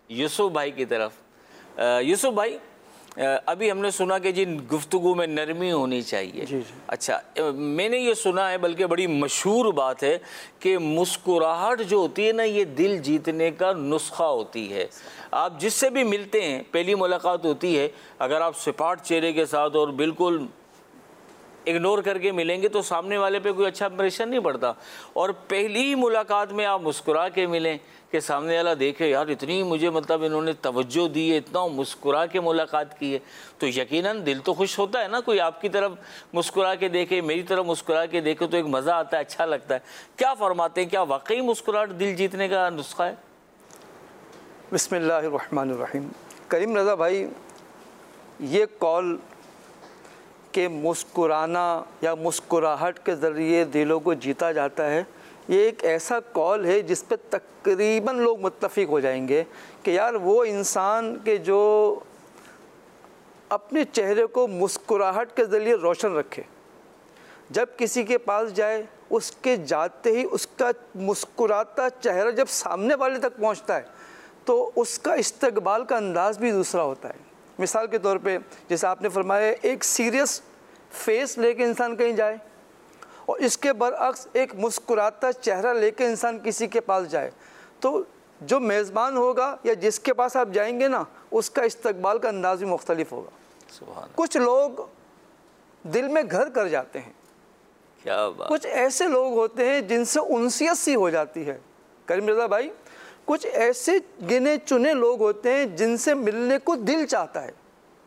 यूसुफ भाई की तरफ। यूसुफ भाई, अभी हमने सुना कि जिन गुफ्तगू में नरमी होनी चाहिए। जी। अच्छा, मैंने ये सुना है, बल्कि बड़ी मशहूर बात है कि मुस्कुराहट जो होती है ना, ये दिल जीतने का नुस्खा होती है। आप जिससे भी मिलते हैं, पहली मुलाकात होती है, अगर आप सपाट चेहरे के साथ और बिल्कुल इग्नोर करके मिलेंगे तो सामने वाले पे कोई अच्छा इंप्रेशन नहीं पड़ता। और पहली ही मुलाकात में आप मुस्कुरा के मिलें कि सामने वाला देखे यार इतनी मुझे मतलब इन्होंने तवज्जो दी है, इतना मुस्कुरा के मुलाकात की है, तो यकीनन दिल तो खुश होता है ना। कोई आपकी तरफ मुस्कुरा के देखे, मेरी तरफ मुस्कुरा के देखे, तो एक मज़ा आता है, अच्छा लगता है। क्या फरमाते हैं, क्या वाकई मुस्कुराहट दिल जीतने का नुस्खा है? बिस्मिल्लाहिर्रहमानिर्रहीम। करीम रज़ा भाई, ये कॉल के मुस्कुराना या मुस्कुराहट के ज़रिए दिलों को जीता जाता है, ये एक ऐसा कॉल है जिस पे तकरीबन लोग मुत्तफ़िक हो जाएंगे कि यार वो इंसान के जो अपने चेहरे को मुस्कुराहट के ज़रिए रोशन रखे, जब किसी के पास जाए उसके जाते ही उसका मुस्कुराता चेहरा जब सामने वाले तक पहुंचता है तो उसका इस्तकबाल का अंदाज़ भी दूसरा होता है। मिसाल के तौर पे जैसे आपने फरमाया, एक सीरियस फेस लेके इंसान कहीं जाए और इसके बरअक्स एक मुस्कुराता चेहरा लेके इंसान किसी के पास जाए, तो जो मेज़बान होगा या जिसके पास आप जाएंगे ना, उसका इस्तकबाल का अंदाज़ भी मुख्तलिफ होगा। सुभान। कुछ लोग दिल में घर कर जाते हैं, क्या बात। कुछ ऐसे लोग होते हैं जिनसे उनसियत सी हो जाती है। करीम रज़ा भाई, कुछ ऐसे गिने चुने लोग होते हैं जिनसे मिलने को दिल चाहता है।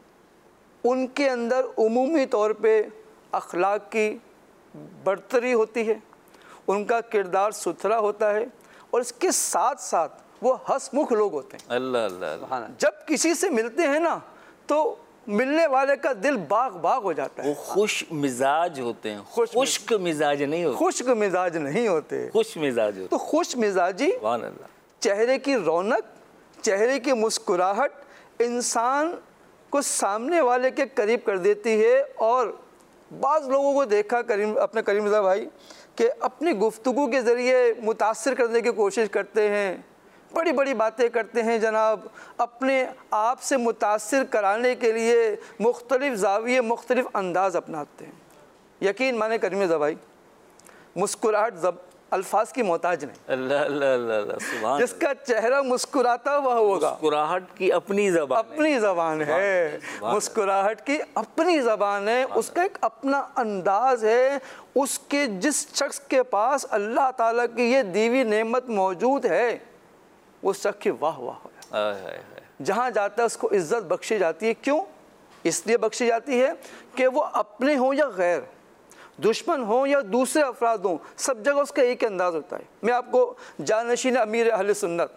उनके अंदर उमूमी तौर पे अखलाक की बरतरी होती है, उनका किरदार सुथरा होता है और इसके साथ साथ वो हंसमुख लोग होते हैं। अल्लाह अल्लाह। जब किसी से मिलते हैं ना तो मिलने वाले का दिल बाग बाग हो जाता है। वो खुश मिजाज होते हैं, खुश्क मिजाज नहीं होते। खुश्क मिजाज नहीं होते, खुश मिजाज होते। तो खुश मिजाजी, सुभान अल्लाह। चेहरे की रौनक, चेहरे की मुस्कुराहट इंसान को सामने वाले के करीब कर देती है। और बाज़ लोगों को देखा अपने करीम रज़ा भाई कि अपनी गुफ्तगू के ज़रिए मुतासिर करने की कोशिश करते हैं, बड़ी बड़ी बातें करते हैं जनाब, अपने आप से मुतासिर कराने के लिए मुख्तलिफ़ ज़ाविये मुख्तलिफ़ अंदाज़ अपनाते हैं। यकीन माने करीम रज़ा भाई, मुस्कुराहट अल्फाज की मोहताज नहीं। अल्लाह अल्लाह अल्लाह। सुभान। जिसका चेहरा मुस्कुराता हुआ होगा, मुस्कुराहट की अपनी ज़बान, अपनी ज़बान है, मुस्कुराहट की अपनी ज़बान है, उसका एक अपना अंदाज़ है। उसके जिस शख्स के पास अल्लाह ताला की ये दीवी नेमत मौजूद है, वो शख्स की वाह वाह, जहाँ जाता है उसको इज़्ज़त बख्शी जाती है। क्यों? इसलिए बख्शी जाती है कि वो अपने हों या गैर, दुश्मन हो या दूसरे अफराद हों, सब जगह उसका एक अंदाज़ होता है। मैं आपको जानशीन अमीर अहले सुन्नत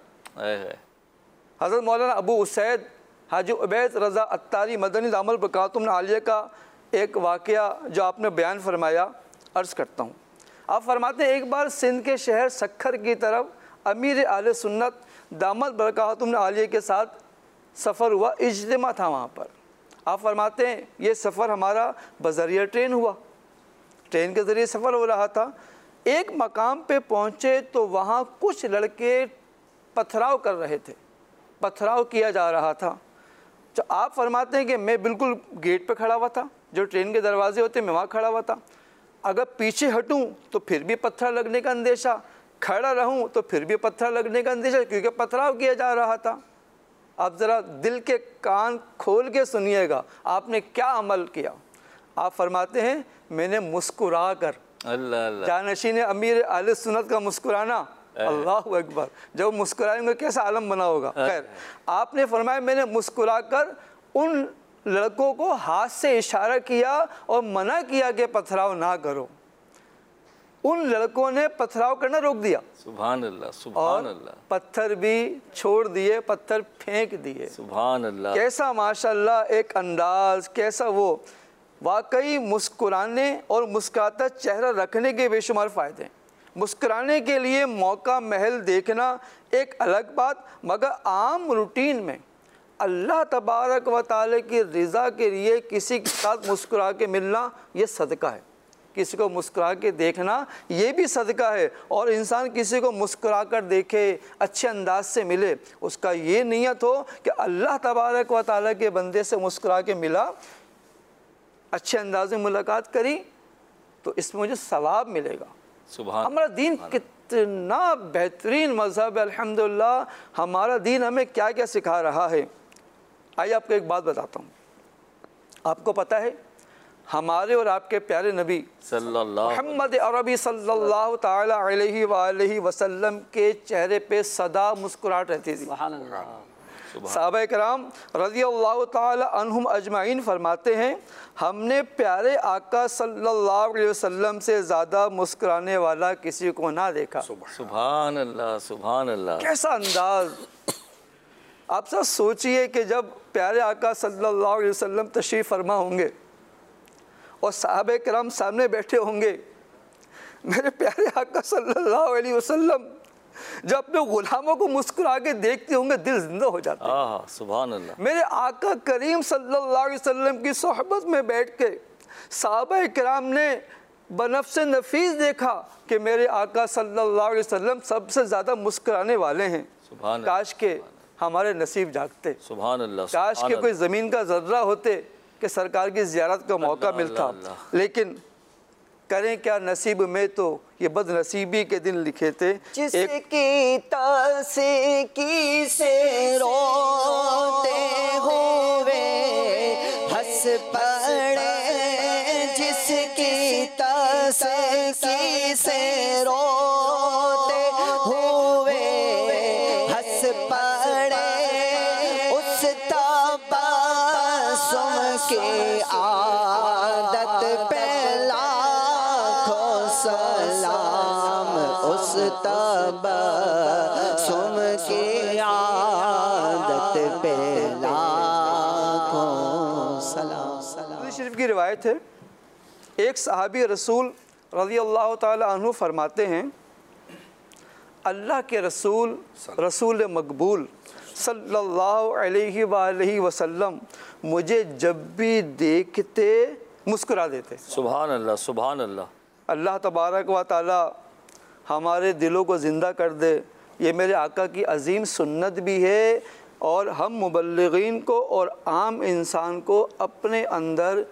हज़रत मौलाना अबू उसैद हाजी उबैद रज़ा अत्तारी मदनी दामल बरकातुहुम आलिया का एक वाक़या जो आपने बयान फरमाया अर्ज़ करता हूँ। आप फरमाते हैं, एक बार सिंध के शहर सखर की तरफ अमीर अहले सुन्नत दामल बरकातुहुम आलिया के साथ सफ़र हुआ, इज्तिमा था वहाँ पर। आप फरमाते हैं, ये सफ़र हमारा बज़रिया ट्रेन हुआ, ट्रेन के ज़रिए सफ़र हो रहा था। एक मकाम पे पहुँचे तो वहाँ कुछ लड़के पथराव कर रहे थे, पथराव किया जा रहा था। तो आप फरमाते हैं कि मैं बिल्कुल गेट पे खड़ा हुआ था, जो ट्रेन के दरवाजे होते हैं, मैं वहाँ खड़ा हुआ था। अगर पीछे हटूँ तो फिर भी पत्थर लगने का अंदेशा, खड़ा रहूँ तो फिर भी पत्थर लगने का अंदेशा, क्योंकि पथराव किया जा रहा था। आप ज़रा दिल के कान खोल के सुनिएगा, आपने क्या अमल किया। आप फरमाते हैं, मैंने मुस्कुरा कर, अल्लाह अल्लाह, जानशीन अमीर अहले सुन्नत का मुस्कुराना, अल्लाह अकबर, जब मुस्कुराएंगे कैसा आलम बना होगा। खैर, आपने फरमाया, मैंने मुस्कुरा कर उन लड़कों को हाथ से इशारा किया और मना किया कि पथराव ना करो। उन लड़कों ने पथराव करना रोक दिया, सुभान अल्लाह सुभान अल्लाह, पत्थर भी छोड़ दिए, पत्थर फेंक दिए। सुभान अल्लाह। कैसा माशाल्लाह एक अंदाज, कैसा वो। वाकई मुस्कुराने और मुस्कुराता चेहरा रखने के बेशुमार फ़ायदे हैं। मुस्कुराने के लिए मौका महल देखना एक अलग बात, मगर आम रूटीन में अल्लाह तबारक व तआला की रज़ा के लिए किसी के साथ मुस्कुरा के मिलना, ये सदका है। किसी को मुस्कुरा के देखना ये भी सदका है। और इंसान किसी को मुस्कुरा कर देखे, अच्छे अंदाज से मिले, उसका ये नियत हो कि अल्लाह तबारक व तआला के बंदे से मुस्कुरा के मिला, अच्छे अंदाज में मुलाकात करी, तो इसमें मुझे सवाब मिलेगा। सुभान हमारा दीन कितना बेहतरीन मज़हब है अल्हम्दुलिल्लाह। हमारा दीन हमें क्या क्या सिखा रहा है। आइए आपको एक बात बताता हूँ। आपको पता है हमारे और आपके प्यारे नबी मोहम्मद अरबी सल्लल्लाहु ताला अलैहि वसल्लम के चेहरे पे सदा मुस्कुराहट रहती थी। सहाबा कराम रज़ियल्लाहु ताला अन्हुम अजमाइन फरमाते हैं, हमने प्यारे आका सल्लल्लाहु अलैहि वसल्लम से ज़्यादा मुस्कुराने वाला किसी को ना देखा। सुभान अल्लाह, सुभान अल्लाह। कैसा अंदाज। आप सब सोचिए कि जब प्यारे आका सल्लल्लाहु अलैहि वसल्लम तशरीफ़ फरमा होंगे और सहाबे किराम सामने बैठे होंगे, मेरे प्यारे आका सल्लल्लाहु अलैहि वसल्लम जब अपने गुलामों को मुस्कुरा के देखते होंगे दिल जिंदा हो जाता है। सुभान अल्लाह। मेरे आका करीम सल्लल्लाहु अलैहि वसल्लम की सोहबत में बैठ के सहाबा किराम ने बनफ्से नफीस देखा कि मेरे आका सल्लल्लाहु अलैहि वसल्लम सबसे ज़्यादा मुस्कुराने वाले हैं। सुभान काश के हमारे नसीब जागते, सुभान अल्लाह, काश के कोई ज़मीन का ज़र्रा होते कि सरकार की ज़ियारत का मौका मिलता। लेकिन करें क्या, नसीब में तो ये बदनसीबी के दिन लिखे थे। जिसकी तासीकी से रोते हुए हंस पड़े, जिसकी तासीकी से रोते हुए हंस पड़े, उस तबस्सुम की आदत पे सलाम, उस तबस्सुम की आदत पे लाखों सलाम। शरीफ की रिवायत है, एक सहाबी रसूल रज़ियल्लाहु ताला अन्हु फरमाते हैं, अल्लाह के रसूल रसूल मकबूल सल्लल्लाहु अलैहि वसल्लम मुझे जब भी देखते मुस्कुरा देते। सुभान अल्लाह, सुभान अल्लाह। अल्लाह तबारक व ताला हमारे दिलों को ज़िंदा कर दे। ये मेरे आका की अज़ीम सुन्नत भी है और हम मुबल्लिगीन को और आम इंसान को अपने अंदर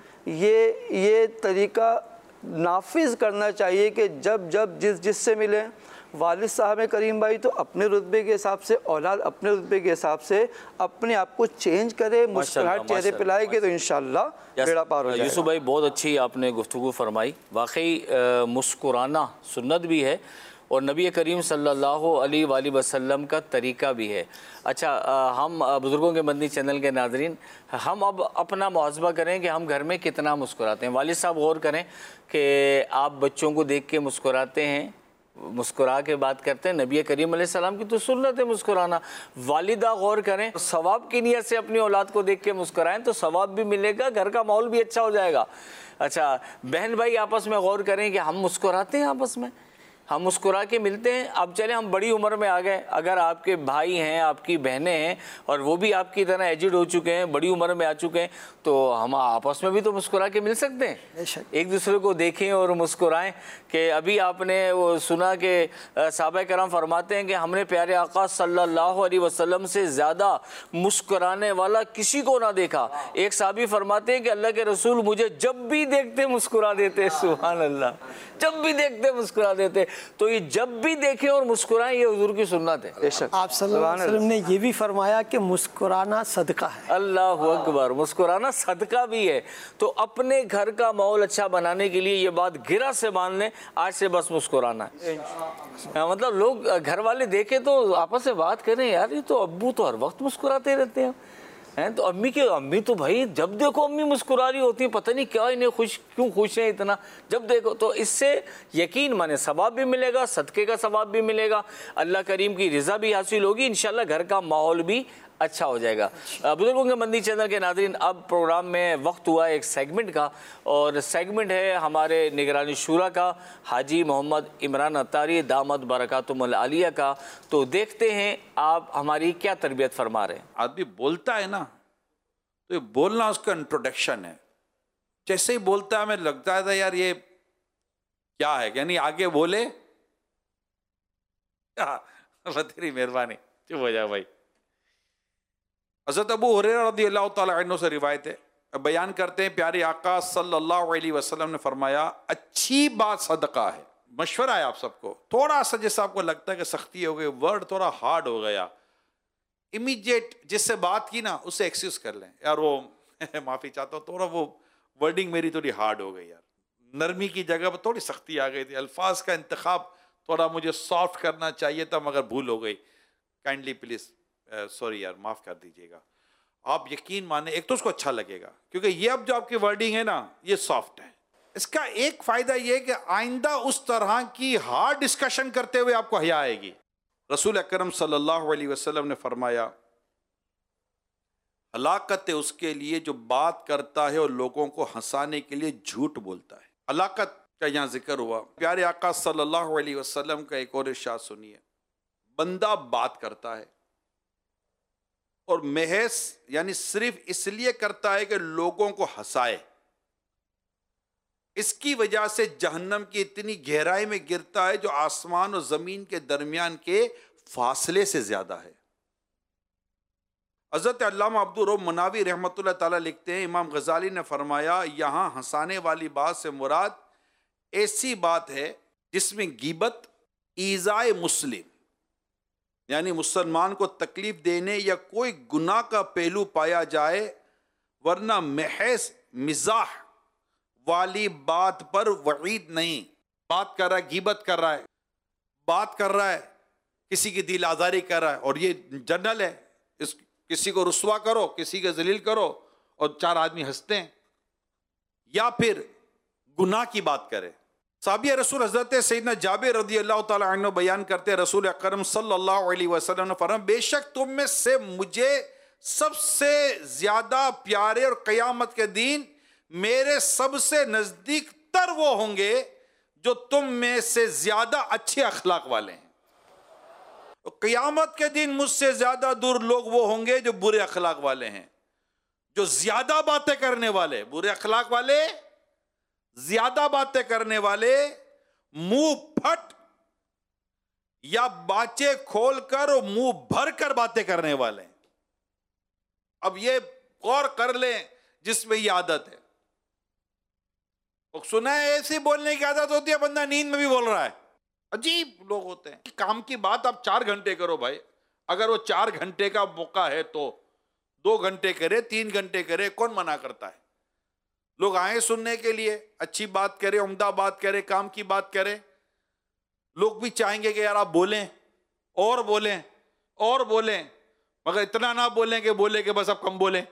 ये तरीक़ा नाफिज करना चाहिए कि जब जब जिससे मिले, वालिद साहब करीम भाई तो अपने रुतबे के हिसाब से, औलाद अपने रुतबे के हिसाब से अपने आप को चेंज करे, मुस्कुराहट चेहरे पे लाएंगे तो इंशाअल्लाह बेड़ा पार हो जाएगा। यूसुफ भाई बहुत अच्छी आपने गुफ्तगू फरमाई। वाकई मुस्कुराना सुन्नत भी है और नबी करीम सल्लल्लाहु अलैहि वसल्लम का तरीका भी है। अच्छा, हम बुज़ुर्गों के मदनी चैनल के नाज़रीन, हम अब अपना मुहासबा करें कि हम घर में कितना मुस्कुराते हैं। वालिद साहब गौर करें कि आप बच्चों को देख के मुस्कुराते हैं, मुस्कुरा के बात करते हैं। नबी करीम अलैहिस्सलाम की तो सुन्नत है मुस्कुराना। वालिदा गौर करें, सवाब की नियत से अपनी औलाद को देख के मुस्कुराएं तो सवाब भी मिलेगा, घर का माहौल भी अच्छा हो जाएगा। अच्छा, बहन भाई आपस में गौर करें कि हम मुस्कुराते हैं, आपस में हम मुस्कुरा के मिलते हैं। अब चले हम बड़ी उम्र में आ गए, अगर आपके भाई हैं, आपकी बहनें हैं और वो भी आपकी तरह एजिड हो चुके हैं, बड़ी उम्र में आ चुके हैं, तो हम आपस में भी तो मुस्कुरा के मिल सकते हैं। एक दूसरे को देखें और मुस्कुराएं। कि अभी आपने वो सुना कि सहाबा कराम फरमाते हैं कि हमने प्यारे आका सल्लल्लाहु अलैहि वसल्लम से ज़्यादा मुस्कुराने वाला किसी को ना देखा। एक साहबी फरमाते हैं कि अल्लाह के रसूल मुझे जब भी देखते मुस्कुरा देते। सुभान अल्लाह, जब भी देखते मुस्कुरा देते। तो ये जब भी देखें और मुस्कुराएं, ये हुजूर की सुन्नत है। आप सल्लल्लाहु अलैहि वसल्लम ने ये भी फरमाया कि मुस्कुराना सदका है। अल्लाहु अकबर, मुस्कुराना सदका भी है। तो अपने घर का माहौल अच्छा बनाने के लिए ये बात गिरा से मान लें, आज से बस मुस्कुराना है। मतलब लोग घर वाले देखे तो आपस में बात करें, यार ये तो अब्बू तो हर वक्त मुस्कुराते रहते हैं तो अम्मी तो भाई जब देखो अम्मी मुस्कुरा रही होती है, पता नहीं क्या इन्हें क्यों खुश है इतना, जब देखो। तो इससे यकीन माने सवाब भी मिलेगा, सदक़े का सवाब भी मिलेगा, अल्लाह करीम की रिज़ा भी हासिल होगी, इंशाल्लाह घर का माहौल भी अच्छा हो जाएगा। बुजुर्गों के मंदी चैनल के नाज़रीन, अब प्रोग्राम में वक्त हुआ एक सेगमेंट का, और सेगमेंट है हमारे निगरानी शुरा का, हाजी मोहम्मद इमरान अत्तारी दामद बरकातुहुल आलिया का। तो देखते हैं आप हमारी क्या तरबियत फरमा रहे हैं। आदमी बोलता है ना, तो ये बोलना उसका इंट्रोडक्शन है। जैसे ही बोलता है हमें लगता है यार ये क्या है, यानी आगे बोले तेरी मेहरबानी, चुप हो जाओ भाई। हज़रत अबू हुरैरा रज़ियल्लाहु ताला अन्हु से रिवायत है, बयान करते हैं प्यारे आका सल्लल्लाहु अलैहि वसल्लम ने फरमाया, अच्छी बात सदका है। मशवरा है आप सबको, थोड़ा सा जैसा आपको लगता है कि सख्ती हो गई, वर्ड थोड़ा हार्ड हो गया, इमीडिएट जिससे बात की ना उससे एक्सक्यूज कर लें, यार वो माफ़ी चाहता हूँ, थोड़ा वो वर्डिंग मेरी थोड़ी हार्ड हो गई यार, नरमी की जगह पर थोड़ी सख्ती आ गई थी, अल्फाज का इंतखाब थोड़ा मुझे सॉफ्ट करना चाहिए था मगर भूल हो गई, काइंडली प्लीज़ सॉरी यार, माफ़ कर दीजिएगा। आप यकीन माने एक तो उसको अच्छा लगेगा, क्योंकि ये अब जो आपकी वर्डिंग है ना ये सॉफ्ट है। इसका एक फ़ायदा ये है कि आइंदा उस तरह की हार्ड डिस्कशन करते हुए आपको हया आएगी। रसूल अकरम सल्लल्लाहु अलैहि वसल्लम ने फरमाया, हलाकत है उसके लिए जो बात करता है और लोगों को हंसाने के लिए झूठ बोलता है। हलाकत का यहाँ जिक्र हुआ। प्यारे आका सल्लल्लाहु अलैहि वसल्लम का एक और इरशाद सुनिए, बंदा बात करता है और महज यानी सिर्फ इसलिए करता है कि लोगों को हंसाए, इसकी वजह से जहन्नम की इतनी गहराई में गिरता है जो आसमान और जमीन के दरमियान के फासले से ज्यादा है। हज़रत अल्लामा अब्दुर रऊफ़ मुनावी रहमतुल्लाह ताला लिखते हैं, इमाम गजाली ने फरमाया, यहाँ हंसाने वाली बात से मुराद ऐसी बात है जिसमें गिबत, ईज़ाए मुस्लिम यानी मुसलमान को तकलीफ देने या कोई गुनाह का पहलू पाया जाए, वरना महज मिजाह वाली बात पर वईद नहीं। बात कर रहा है, गिबत कर रहा है, बात कर रहा है, किसी की दिल आज़ारी कर रहा है, और ये जनरल है, इस किसी को रुस्वा करो, किसी को जलील करो और चार आदमी हंसते हैं, या फिर गुनाह की बात करे। साबिया रसूल हज़रत सैयदना जाबिर रज़ियल्लाहु ताला अन्हु बयान करते हैं, रसूल अकरम सल्लल्लाहु अलैहि वसल्लम ने फरमाया, बेशक तुम में से मुझे सबसे ज्यादा प्यारे और क़यामत के दिन मेरे सबसे नजदीक तर वो होंगे जो तुम में से ज्यादा अच्छे अखलाक वाले हैं। क़यामत के दिन मुझसे ज्यादा दूर लोग वो होंगे जो बुरे अखलाक वाले हैं, जो ज्यादा बातें करने वाले, बुरे अखलाक वाले, ज्यादा बातें करने वाले, मुंह फट या बाचे खोलकर और मुंह भर कर बातें करने वाले। अब ये गौर कर लें जिसमें ये आदत है। सुना है ऐसे बोलने की आदत होती है, बंदा नींद में भी बोल रहा है, अजीब लोग होते हैं। काम की बात आप 4 घंटे करो भाई, अगर वो 4 घंटे का मौका है तो 2 घंटे करे, 3 घंटे करे, कौन मना करता है। लोग आए सुनने के लिए, अच्छी बात करे, उम्दा बात करे, काम की बात करे। लोग भी चाहेंगे कि यार आप बोलें और बोलें और बोलें, मगर इतना ना बोलें कि बोले कि बस अब कम बोलें,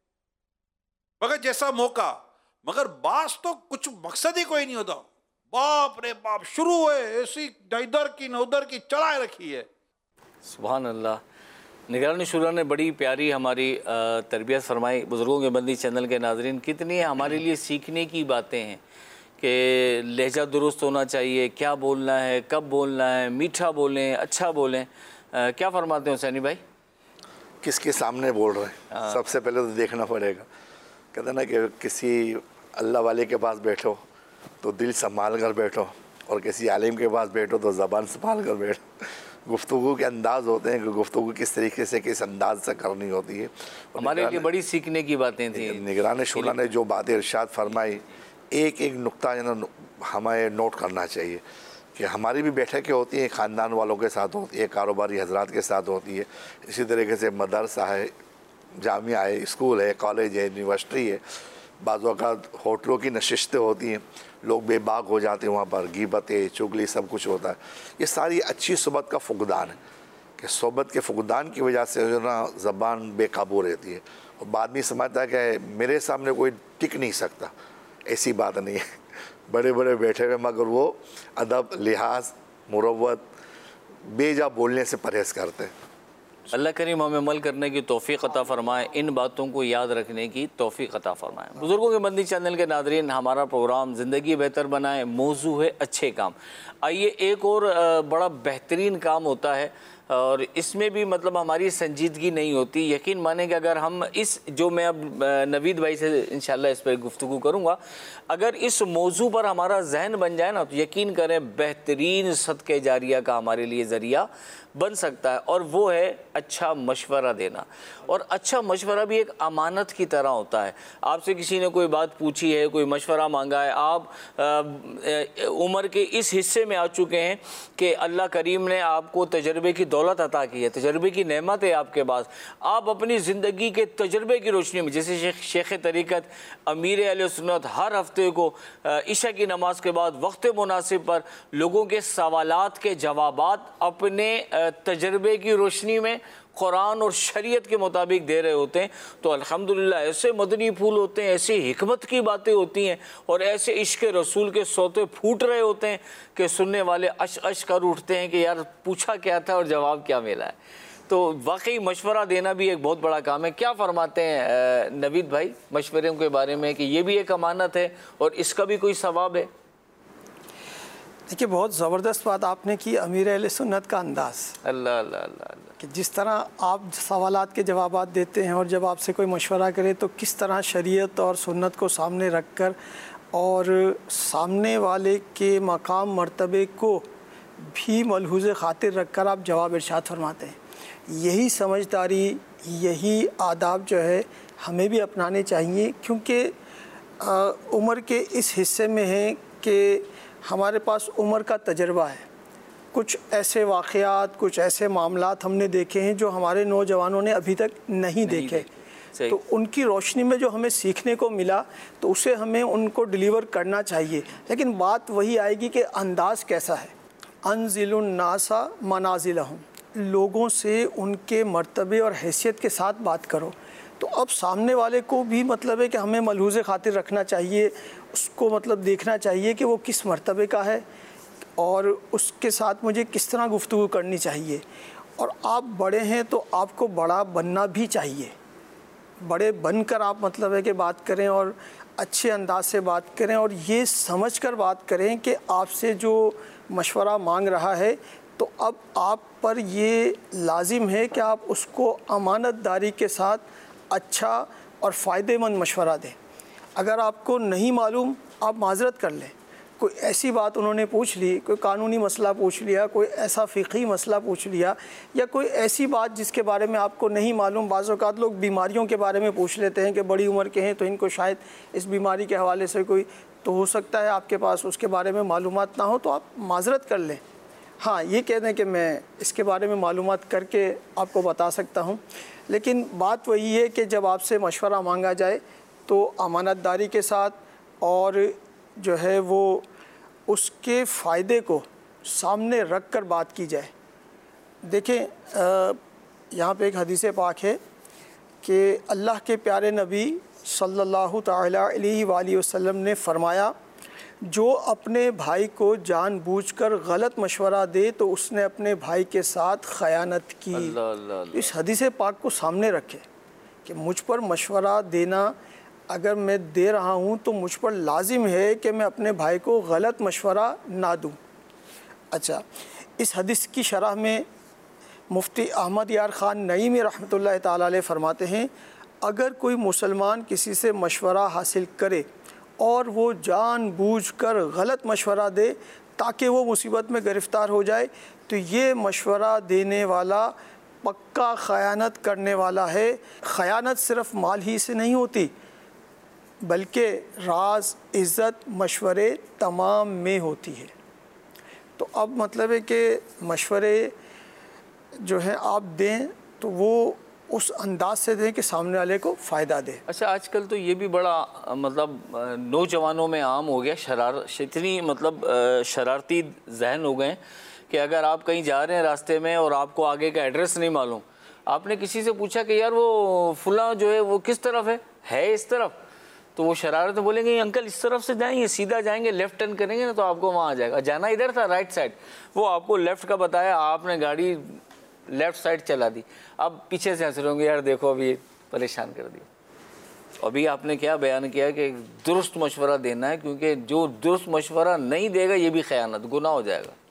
मगर जैसा मौका, मगर बास तो कुछ मकसद ही कोई नहीं होता। बाप रे बाप, शुरू हुए ऐसी इधर की न उधर की चढ़ाए रखी है। सुभान अल्लाह। निगरानी शुरा ने बड़ी प्यारी हमारी तरबियत फरमाई। बुज़ुर्गों के बंदी चैनल के नाज़रीन, कितनी हमारे लिए सीखने की बातें हैं कि लहजा दुरुस्त होना चाहिए, क्या बोलना है, कब बोलना है, मीठा बोलें, अच्छा बोलें। क्या फरमाते हैं हुसैनी भाई? किसके सामने बोल रहे हैं सबसे पहले तो देखना पड़ेगा। कहते ना कि किसी अल्लाह वाले के पास बैठो तो दिल संभाल कर बैठो, और किसी आलिम के पास बैठो तो ज़बान संभाल कर बैठो। गुफ्तगू के अंदाज़ होते हैं कि गुफ्तगू किस तरीके से, किस अंदाज से करनी होती है। हमारे लिए बड़ी सीखने की बातें थी। निगरान शुरा ने जो बातें इरशाद फरमाई, एक एक नुक्ता हमें नोट करना चाहिए कि हमारी भी बैठकें होती हैं, ख़ानदान वालों के साथ होती है, कारोबारी हजरात के साथ होती है, इसी तरीके से मदरसा है, जामिया है, स्कूल है, कॉलेज है, यूनिवर्सिटी है, बाज़ औक़ात होटलों की नशिस्तें होती हैं, लोग बेबाक हो जाते हैं वहाँ पर, गिबतें, चुगली सब कुछ होता है। ये सारी अच्छी सोबत का फुकदान है कि सोबत के फुकदान की वजह से जो ना ज़बान बेकाबू रहती है, और बाद में समझता है कि मेरे सामने कोई टिक नहीं सकता। ऐसी बात नहीं है, बड़े बड़े बैठे हुए मगर वो अदब, लिहाज, मुरव्वत, बेजा बोलने से परहेज़ करते हैं। अल्लाह करीम हमें अमल करने की तौफ़ीक़ अता फ़रमाए, इन बातों को याद रखने की तौफ़ीक़ अता फ़रमाए। बुज़ुर्गों के बंदी चैनल के नाज़रीन, हमारा प्रोग्राम ज़िंदगी बेहतर बनाए, मौजू है अच्छे काम। आइए एक और बड़ा बेहतरीन काम होता है और इसमें भी मतलब हमारी संजीदगी नहीं होती। यकीन माने कि अगर हम इस जो मैं अब नवीद भाई से इंशाल्लाह इस पर गुफ्तगू करूँगा, अगर इस मौजू पर हमारा जहन बन जाए ना तो यकीन करें बेहतरीन सदक़े जारिया का हमारे लिए ज़रिया बन सकता है। और वो है अच्छा मशवरा देना। और अच्छा मशवरा भी एक अमानत की तरह होता है। आपसे किसी ने कोई बात पूछी है, कोई मशवरा मांगा है, आप उम्र के इस हिस्से में आ चुके हैं कि अल्लाह करीम ने आपको तजर्बे की दौलत अता की है, तजर्बे की नेमत है आपके पास। आप अपनी ज़िंदगी के तजर्बे की रोशनी में, जैसे शेख तरीक़त अमीर अहले सुन्नत हर हफ्ते को इशा की नमाज के बाद वक्त मुनासिब पर लोगों के सवालात के जवाबात अपने तजर्बे की रोशनी में कुरान और शरीयत के मुताबिक दे रहे होते हैं, तो अल्हम्दुलिल्लाह ऐसे मदनी फूल होते हैं, ऐसी हिकमत की बातें होती हैं और ऐसे इश्क रसूल के सोते फूट रहे होते हैं कि सुनने वाले अश कर उठते हैं कि यार पूछा क्या था और जवाब क्या मिला है। तो वाकई मशवरा देना भी एक बहुत बड़ा काम है। क्या फरमाते हैं नवीद भाई मशवरे के बारे में कि ये भी एक अमानत है और इसका भी कोई सवाब है? देखिए, बहुत ज़बरदस्त बात आपने की, अमीर अहले सुन्नत का अंदाज़। अल्लाह अल्लाह अल्लाह कि जिस तरह आप सवालात के जवाबात देते हैं और जब आपसे कोई मशवरा करे तो किस तरह शरीयत और सुन्नत को सामने रख कर और सामने वाले के मकाम मर्तबे को भी मलहूज़ ख़ातिर रख कर आप जवाब इरशाद फरमाते हैं। यही समझदारी, यही आदाब जो है हमें भी अपनाने चाहिए, क्योंकि उम्र के इस हिस्से में है कि हमारे पास उम्र का तजर्बा है। कुछ ऐसे वाक़यात, कुछ ऐसे मामलात हमने देखे हैं जो हमारे नौजवानों ने अभी तक नहीं देखे। तो उनकी रोशनी में जो हमें सीखने को मिला तो उसे हमें उनको डिलीवर करना चाहिए। लेकिन बात वही आएगी कि अंदाज़ कैसा है। अनज़िलुन नासा मनाज़िलहुम, लोगों से उनके मर्तबे और हैसियत के साथ बात करो। तो अब सामने वाले को भी मतलब है कि हमें मलहूज़ ख़ातिर रखना चाहिए, उसको मतलब देखना चाहिए कि वो किस मर्तबे का है और उसके साथ मुझे किस तरह गुफ्तगू करनी चाहिए। और आप बड़े हैं तो आपको बड़ा बनना भी चाहिए, बड़े बनकर आप मतलब है कि बात करें और अच्छे अंदाज से बात करें और ये समझ कर बात करें कि आपसे जो मशवरा मांग रहा है तो अब आप पर ये लाजिम है कि आप उसको अमानतदारी के साथ अच्छा और फ़ायदेमंद मशवरा दें। अगर आपको नहीं मालूम आप माज़रत कर लें। कोई ऐसी बात उन्होंने पूछ ली, कोई कानूनी मसला पूछ लिया, कोई ऐसा फ़िक़ही मसला पूछ लिया, या कोई ऐसी बात जिसके बारे में आपको नहीं मालूम। बाज़ औक़ात लोग बीमारियों के बारे में पूछ लेते हैं कि बड़ी उम्र के हैं तो इनको शायद इस बीमारी के हवाले से कोई, तो हो सकता है आपके पास उसके बारे में मालूमात ना हो, तो आप माज़रत कर लें। हाँ, ये कह दें कि मैं इसके बारे में मालूमात करके आपको बता सकता हूँ। लेकिन बात वही है कि जब आपसे मशवरा मांगा जाए तो अमानतदारी के साथ और जो है वो उसके फ़ायदे को सामने रख कर बात की जाए। देखें, यहाँ पे एक हदीस पाक है कि अल्लाह के प्यारे नबी सल्लल्लाहु तआला अलैहि वसल्लम ने फरमाया, जो अपने भाई को जानबूझकर गलत मशवरा दे तो उसने अपने भाई के साथ ख़यानत की। अल्लाह। इस हदीस पाक को सामने रखें कि मुझ पर मशवरा देना अगर मैं दे रहा हूँ तो मुझ पर लाजिम है कि मैं अपने भाई को गलत मशवरा ना दूँ। अच्छा, इस हदीस की शरह में मुफ्ती अहमद यार ख़ान नईमी रहमतुल्लाह ताला अलैह फरमाते हैं, अगर कोई मुसलमान किसी से मशवरा हासिल करे और वो जानबूझकर गलत मशवरा दे ताकि वो मुसीबत में गिरफ़्तार हो जाए, तो ये मशवरा देने वाला पक्का ख़यानत करने वाला है। ख़यानत सिर्फ़ माल ही से नहीं होती बल्कि राज, इज़्ज़त, मशवरे तमाम में होती है। तो अब मतलब है कि मशवरे जो है आप दें तो वो उस अंदाज से दें कि सामने वाले को फ़ायदा दे। अच्छा, आजकल तो ये भी बड़ा मतलब नौजवानों में आम हो गया, इतनी मतलब शरारती जहन हो गए कि अगर आप कहीं जा रहे हैं रास्ते में और आपको आगे का एड्रेस नहीं मालूम, आपने किसी से पूछा कि यार वो फुला जो है वो किस तरफ है इस तरफ, तो वो शरारत में बोलेंगे अंकल इस तरफ से जाएंगे, सीधा जाएंगे, लेफ़्ट टर्न करेंगे ना तो आपको वहाँ आ जाएगा। जाना इधर था राइट साइड, वो आपको लेफ़्ट का बताया, आपने गाड़ी लेफ़्ट साइड चला दी। अब पीछे से हंस रहे होंगे, यार देखो अभी परेशान कर दिया। अभी आपने क्या बयान किया कि दुरुस्त मशवरा देना है, क्योंकि जो दुरुस्त मशवरा नहीं देगा ये भी ख़यानत, गुनाह हो जाएगा।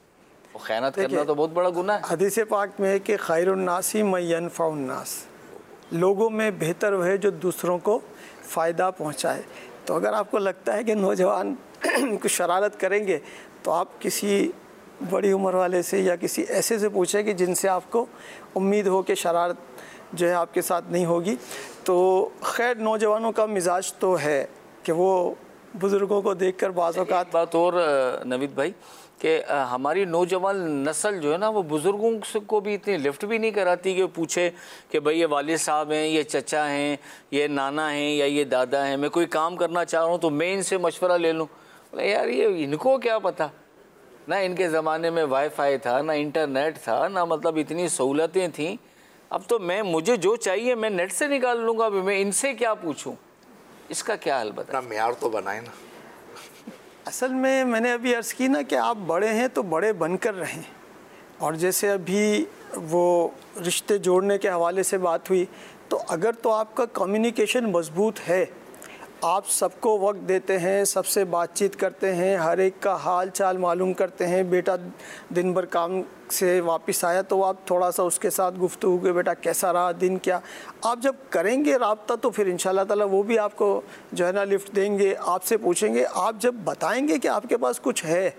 और खयानत करना तो बहुत बड़ा गुनाह है। हदीस पाक में है कि खैरुन्नासी मय्यन फ़उन्नास, लोगों में बेहतर वह है जो दूसरों को फ़ायदा पहुंचाए। तो अगर आपको लगता है कि नौजवान कुछ शरारत करेंगे तो आप किसी बड़ी उम्र वाले से या किसी ऐसे से पूछें कि जिनसे आपको उम्मीद हो कि शरारत जो है आपके साथ नहीं होगी। तो खैर नौजवानों का मिजाज तो है कि वो बुज़ुर्गों को देखकर बाज़ औक़ात। बात और नवीद भाई कि हमारी नौजवान नस्ल जो है ना वो बुज़ुर्गों को भी इतनी लिफ्ट भी नहीं कराती कि पूछे कि भाई ये वालिद साहब हैं, ये चचा हैं, ये नाना हैं या ये दादा हैं, मैं कोई काम करना चाह रहा हूँ तो मैं इनसे मशवरा ले लूँ। बोले यार ये इनको क्या पता, ना इनके ज़माने में वाईफाई था, ना इंटरनेट था, ना मतलब इतनी सहूलतें थीं। अब तो मुझे जो चाहिए मैं नेट से निकाल लूँगा, अभी मैं इनसे क्या पूछूँ। इसका क्या हल बता, मेयार तो बनाए ना। असल में मैंने अभी अर्ज़ की ना कि आप बड़े हैं तो बड़े बनकर रहें। और जैसे अभी वो रिश्ते जोड़ने के हवाले से बात हुई, तो अगर तो आपका कम्युनिकेशन मजबूत है, आप सबको वक्त देते हैं, सबसे बातचीत करते हैं, हर एक का हाल चाल मालूम करते हैं। बेटा दिन भर काम से वापस आया तो आप थोड़ा सा उसके साथ गुफ्तगू के बेटा कैसा रहा दिन, क्या आप जब करेंगे रब्ता तो फिर इंशाल्लाह ताला वो भी आपको जो है ना लिफ्ट देंगे, आपसे पूछेंगे। आप जब बताएंगे कि आपके पास कुछ है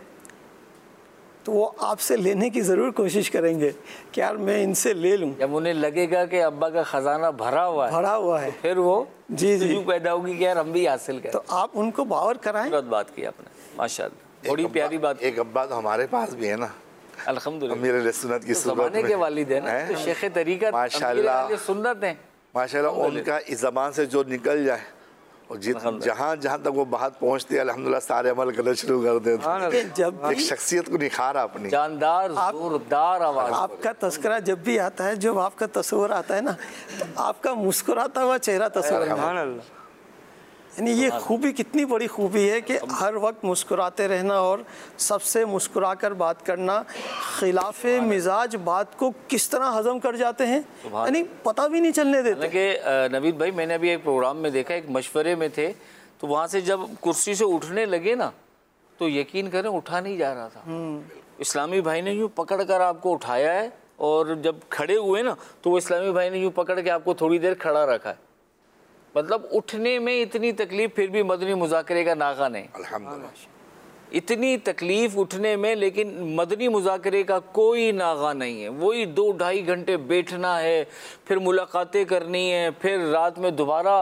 तो वो आपसे लेने की ज़रूर कोशिश करेंगे कि यार मैं इनसे ले लूँ। जब उन्हें लगेगा कि अब्बा का ख़जाना भरा हुआ है, फिर वो जी पैदा होगी कि यार हम भी हासिल करें। तो आप उनको बावर कराएं। बात की आपने माशाअल्लाह, बड़ी प्यारी बात। एक अब्बा तो हमारे पास भी है ना, अल्हम्दुलिल्लाह, अमीर सुन्नत की सूरत में के वालिद हैं ना, तो शेख तरीक़त माशाअल्लाह सुन्नत हैं माशाअल्लाह। उनका इस ज़बान से जो निकल जाए और जहाँ जहाँ तक वो बात पहुँचती है अल्हम्दुलिल्लाह सारे अमल करना शुरू कर देते। जब एक शख्सियत को निखारा अपनी, जानदार जोरदार आवाज़। आपका तस्करा जब भी आता है, जब आपका तस्वर आता है ना, तो आपका मुस्कुराता हुआ चेहरा तस्वर है। यानी ये खूबी कितनी बड़ी खूबी है कि हर वक्त मुस्कुराते रहना और सबसे मुस्कुराकर बात करना। खिलाफ मिजाज बात को किस तरह हजम कर जाते हैं, यानी पता भी नहीं चलने देते। कि नवीद भाई मैंने अभी एक प्रोग्राम में देखा, एक मशवरे में थे, तो वहाँ से जब कुर्सी से उठने लगे ना तो यकीन करें उठा नहीं जा रहा था। इस्लामी भाई ने यूँ पकड़ कर आपको उठाया है और जब खड़े हुए ना तो वो इस्लामी भाई ने यूँ पकड़ के आपको थोड़ी देर खड़ा रखा है। मतलब उठने में इतनी तकलीफ़, फिर भी मदनी मुज़ाकरे का नागा नहीं। अल्हम्दुलिल्लाह इतनी तकलीफ़ उठने में, लेकिन मदनी मुज़ाकरे का कोई नागा नहीं है। वही 2-2.5 घंटे बैठना है, फिर मुलाकातें करनी है, फिर रात में दोबारा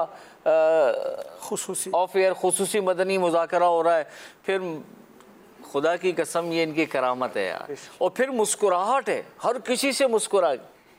खुसूसी ऑफ एयर खुसूसी मदनी मुज़ाकरा हो रहा है। फिर खुदा की कसम ये इनकी करामत है यार। और फिर मुस्कुराहट है, हर किसी से मुस्कुरा,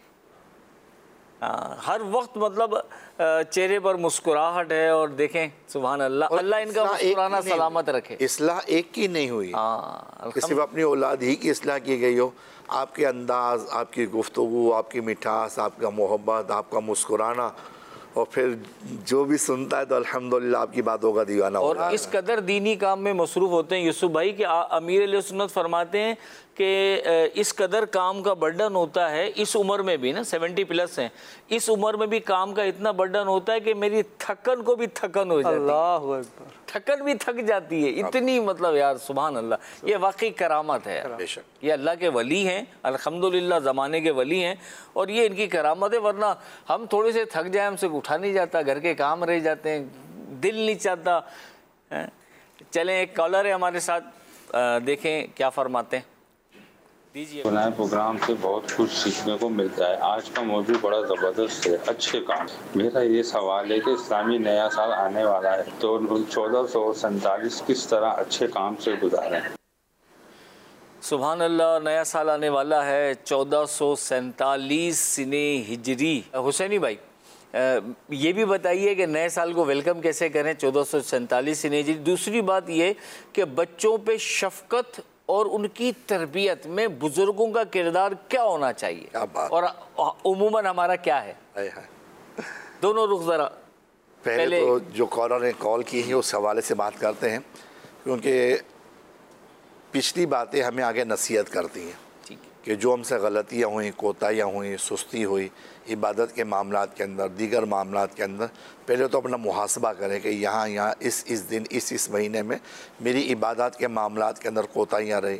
हर वक्त मतलब चेहरे पर मुस्कुराहट है। और देखें सुभान अल्लाह, अल्लाह इनका मुस्कुराना सलामत रखे। इस्लाह एक की नहीं हुई कि सिर्फ अपनी औलाद ही की इस्लाह की गई हो। आपके अंदाज, आपकी गुफ्तगू, आपकी मिठास, आपका मोहब्बत, आपका मुस्कुराना, और फिर जो भी सुनता है तो अल्हम्दुलिल्लाह आपकी बातों का दीवाना हो रहा है। और इस कदर दीनी काम में मसरूफ़ होते हैं यूसुफ भाई कि अमीर अहले सुन्नत फरमाते हैं कि इस कदर काम का बर्डन होता है, इस उम्र में भी ना 70+ हैं, इस उम्र में भी काम का इतना बर्डन होता है कि मेरी थकन को भी थकन हो जाती है। अल्लाहु अकबर, थकन भी थक जाती है इतनी, मतलब यार सुभान अल्लाह, ये वाकई करामत है यार। ये अल्लाह के वली हैं, अल्हम्दुलिल्लाह ज़माने के वली हैं, और ये इनकी करामत है। वरना हम थोड़े से थक जाए, हमसे उठा नहीं जाता, घर के काम रह जाते हैं, दिल नहीं चाहता। चलें, एक कॉलर है हमारे साथ, देखें क्या फरमाते हैं। दीजिए। बनाए प्रोग्राम से बहुत कुछ सीखने को मिलता है। आज का मौजू बड़ा ज़बरदस्त है, अच्छे काम। मेरा ये सवाल है कि इस्लामी नया साल आने वाला है तो 1447 किस तरह अच्छे काम से गुजारें। सुभान अल्लाह, नया साल आने वाला है 1447 सिने हिजरी। हुसैनी भाई ये भी बताइए कि नए साल को वेलकम कैसे करें 1447 सिने हिजरी। दूसरी बात ये कि बच्चों पे शफकत और उनकी तरबियत में बुजुर्गों का किरदार क्या होना चाहिए, और उमूमन हमारा क्या है। दोनों रुख ज़रा पहले तो जो कॉलर ने कॉल की है उस हवाले से बात करते हैं, क्योंकि पिछली बातें हमें आगे नसीहत करती हैं कि जो हमसे गलतियाँ हुई, कोताहियाँ हुई, सुस्ती हुई इबादत के मामलात के अंदर, दीगर मामलात के अंदर, पहले तो अपना मुहासबा करें कि यहाँ इस दिन इस महीने में मेरी इबादत के मामलात के अंदर कोताहियाँ रही,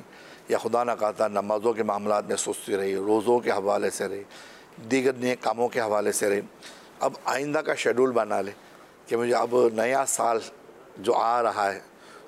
या खुदा न खाता नमाज़ों के मामलात में सुस्ती रही, रोज़ों के हवाले से रही, दीगर नेक कामों के हवाले से रही, अब आइंदा का शेड्यूल बना ले कि मुझे अब नया साल जो आ रहा है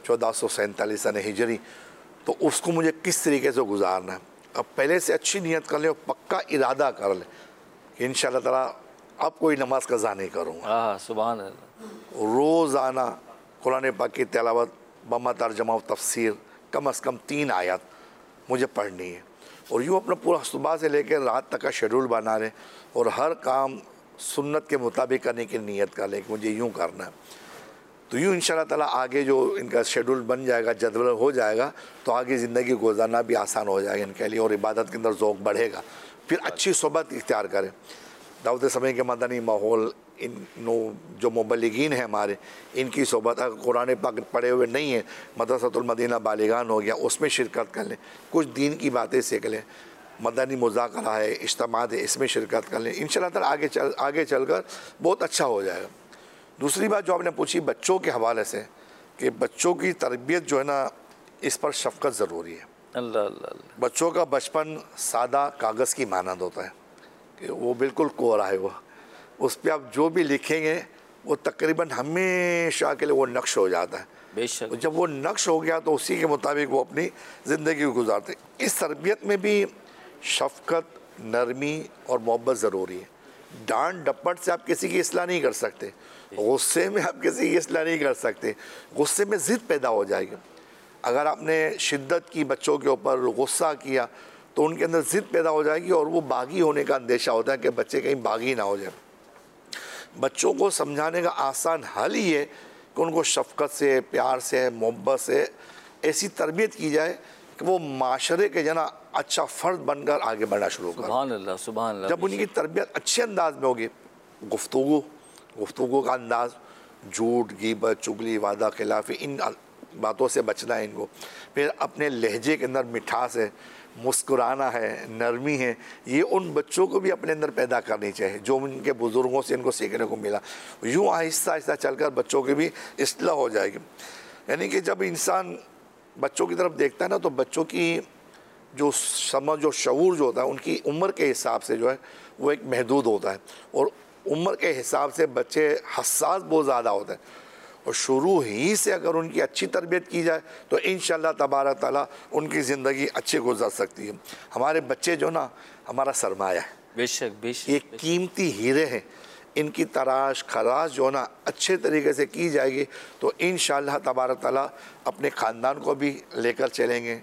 1447 सन हिजरी, तो उसको मुझे किस तरीके से गुजारना है। अब पहले से अच्छी नीयत कर ले और पक्का इरादा कर ले कि इंशाअल्लाह ताला अब कोई नमाज कज़ा नहीं करूँगा। सुभान अल्लाह। रोज़ाना कुरान पाक की तिलावत बम्मा तर्जमा और तफसीर कम अज़ कम 3 आयत मुझे पढ़नी है, और यूँ अपना पूरा सुबह से लेकर रात तक का शेड्यूल बना लें और हर काम सुन्नत के मुताबिक करने की नीयत कर लें कि मुझे यूँ करना है। तो यूँ इंशाअल्लाह ताला आगे जो इनका शेड्यूल बन जाएगा, जदवल हो जाएगा, तो आगे ज़िंदगी गुजारना भी आसान हो जाएगा इनके लिए और इबादत के अंदर ज़ौक़ बढ़ेगा। फिर अच्छी सोबत इख्तियार करें। दाऊद समय के मदनी माहौल, इन जो मुबल्लिगीन हैं हमारे, इनकी सोबत, अगर कुरान पाक पढ़े हुए नहीं है, मदरसतुल मदीना बालिगान हो गया, उसमें शिरकत कर लें, कुछ दीन की बातें सीख लें, मदनी मुज़ाकरा है, इज्तिमात है, इसमें शिरकत कर लें। इंशाअल्लाह ताला आगे चलकर बहुत अच्छा हो जाएगा। दूसरी बात जो आपने पूछी बच्चों के हवाले से, कि बच्चों की तरबियत जो है ना, इस पर शफ़क़त ज़रूरी है। अल्लाह अल्लाह। बच्चों का बचपन सादा कागज़ की मानंद होता है कि वो बिल्कुल कोरा है, वो उस पर आप जो भी लिखेंगे वो तकरीबन हमेशा के लिए वो नक्श हो जाता है। बेशक। जब वो नक्श हो गया तो उसी के मुताबिक वो अपनी ज़िंदगी गुजारते। इस तरबियत में भी शफ़क़त, नरमी और मोहब्बत ज़रूरी है। डांट डपट से आप किसी की इस्लाह नहीं कर सकते, गुस्से में आप किसी की इस्लाह नहीं कर सकते, गुस्से में ज़िद पैदा हो जाएगी। अगर आपने शिद्दत की बच्चों के ऊपर, गुस्सा किया, तो उनके अंदर ज़िद पैदा हो जाएगी और वो बागी होने का अंदेशा होता है कि बच्चे कहीं बागी ना हो जाए। बच्चों को समझाने का आसान हल ही है कि उनको शफ़क़त से, प्यार से, मोहब्बत से ऐसी तरबियत की जाए कि वो माशरे के जना अच्छा फ़र्द बनकर आगे बढ़ना शुरू करें। सुभान अल्लाह, सुभान अल्लाह। जब उनकी तरबियत अच्छे अंदाज में होगी, गुफ्तगू का अंदाज़, झूठ, गीबत, चुगली, वादा खिलाफ़ी, इन बातों से बचना है इनको। फिर अपने लहजे के अंदर मिठास है, मुस्कुराना है, नरमी है, ये उन बच्चों को भी अपने अंदर पैदा करनी चाहिए जो उनके बुज़ुर्गों से इनको सीखने को मिला। यूँ आहिस्ता आहिस्ता चलकर बच्चों की भी इस्लाह हो जाएगी। यानी कि जब इंसान बच्चों की तरफ देखता है ना, तो बच्चों की जो समझ, जो शऊर जो होता है, उनकी उम्र के हिसाब से जो है वो एक महदूद होता है, और उम्र के हिसाब से बच्चे हसास बहुत ज़्यादा होते हैं, और शुरू ही से अगर उनकी अच्छी तरबियत की जाए तो इंशाअल्लाह तबारक ताला उनकी ज़िंदगी अच्छी गुजर सकती है। हमारे बच्चे जो ना हमारा सरमाया है, बेशक बेशक, ये कीमती हीरे हैं। इनकी तराश खराश जो ना अच्छे तरीके से की जाएगी तो इंशाअल्लाह तबारक ताला अपने ख़ानदान को भी लेकर चलेंगे,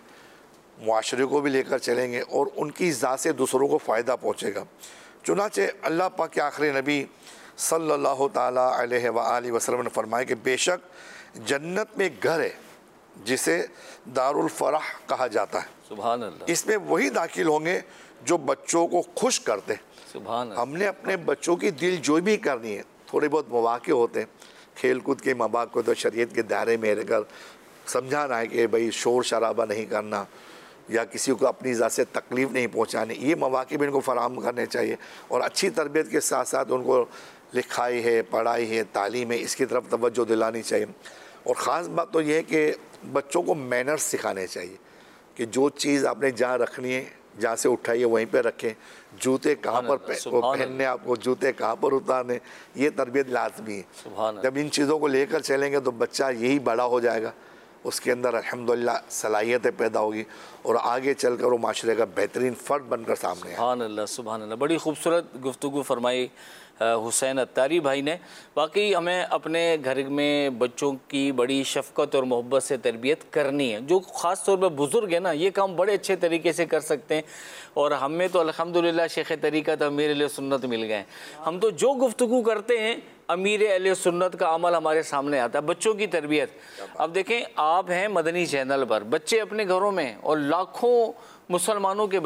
मुआशरे को भी लेकर चलेंगे, और उनकी ज़ात से दूसरों को फ़ायदा पहुँचेगा। चुनाचे अल्लाह पाक के आखिरी नबी सल्लल्लाहु ताला अलैहि वालैहि वसल्लम ने फरमाया कि बेशक जन्नत में एक घर है जिसे दारुल फरह कहा जाता है। सुभान अल्लाह। इसमें वही दाखिल होंगे जो बच्चों को खुश करते हैं। सुभान अल्लाह। हमने अपने बच्चों की दिल जो भी करनी है, थोड़े बहुत मौक़े होते हैं, खेल कूद के मौक़े को तो शरीयत के दायरे में रहकर समझाना है कि भाई शोर शराबा नहीं करना या किसी को अपनी ज़ात से तकलीफ़ नहीं पहुँचानी, ये मौक़े भी इनको फ़राहम करने चाहिए। और अच्छी तरबियत के साथ साथ उनको लिखाई है, पढ़ाई है, तालीम है, इसकी तरफ तवज्जो दिलानी चाहिए। और ख़ास बात तो ये है कि बच्चों को मैनर्स सिखाने चाहिए कि जो चीज़ आपने जहाँ रखनी है, जहाँ से उठाइए वहीं पे रखें, जूते कहाँ पर पहनने, आपको जूते कहाँ पर उतारने, ये तरबियत लाजमी है। जब इन चीज़ों को लेकर चलेंगे तो बच्चा यही बड़ा हो जाएगा, उसके अंदर अल्हम्दुलिल्लाह सलाहियतें पैदा होगी और आगे चलकर वो माशरे का बेहतरीन फ़र्द बनकर सामने आए। सुभान अल्लाह, सुभान अल्लाह। बड़ी खूबसूरत गुफ्तगू फरमाई हुसैन अत्तारी भाई ने। वाकई हमें अपने घर में बच्चों की बड़ी शफ़क़त और मोहब्बत से तरबियत करनी है। जो ख़ास तौर पर बुज़ुर्ग है ना, ये काम बड़े अच्छे तरीके से कर सकते हैं, और हमें तो अल्हम्दुलिल्लाह शेख़ तरीक़त अमीर अहले सुन्नत मिल गए। हम तो जो गुफ्तगू करते हैं अमीर अहले सुन्नत का अमल हमारे सामने आता है। बच्चों की तरबियत, अब देखें आप हैं मदनी चैनल पर, बच्चे अपने घरों में और लाखों मुसलमानों के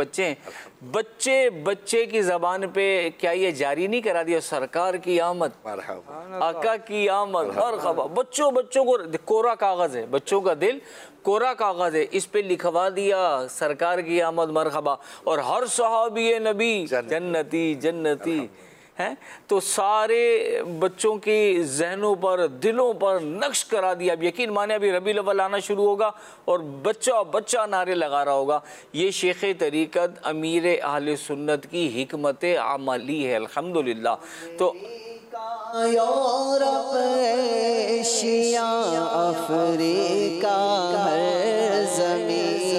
बच्चे की ज़बान पे क्या ये जारी नहीं करा दिया, सरकार की आमद, आका की आमद, मरहबा। बच्चों को कोरा कागज़ है, बच्चों का दिल कोरा कागज़ है, इस पे लिखवा दिया सरकार की आमद, मरहबा। और हर सहाबी नबी जन्नती जन्नती, हैं, तो सारे बच्चों की जहनों पर, दिलों पर नक्श करा दिया। अब यकीन माने अभी रबीउल अव्वल आना शुरू होगा और बच्चा बच्चा नारे लगा रहा होगा। ये शेख तरीक़त अमीर अहले सुन्नत की हिकमत अमली है, अल्हम्दुलिल्लाह। तो यूरोप, एशिया, अफ्रीका, हर ज़मीन,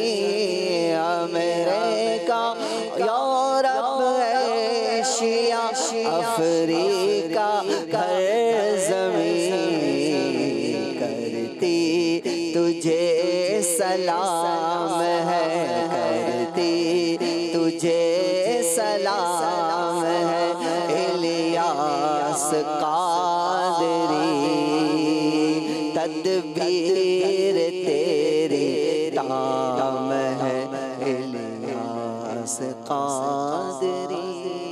अमेरिका, यूरोप, एशिया, अफ्रीका, हर ज़मीन करती तुझे सलाम है, करती तुझे सलाम है। इलियास कादरी तदबीर तेरी ताम है, इलियास कादरी।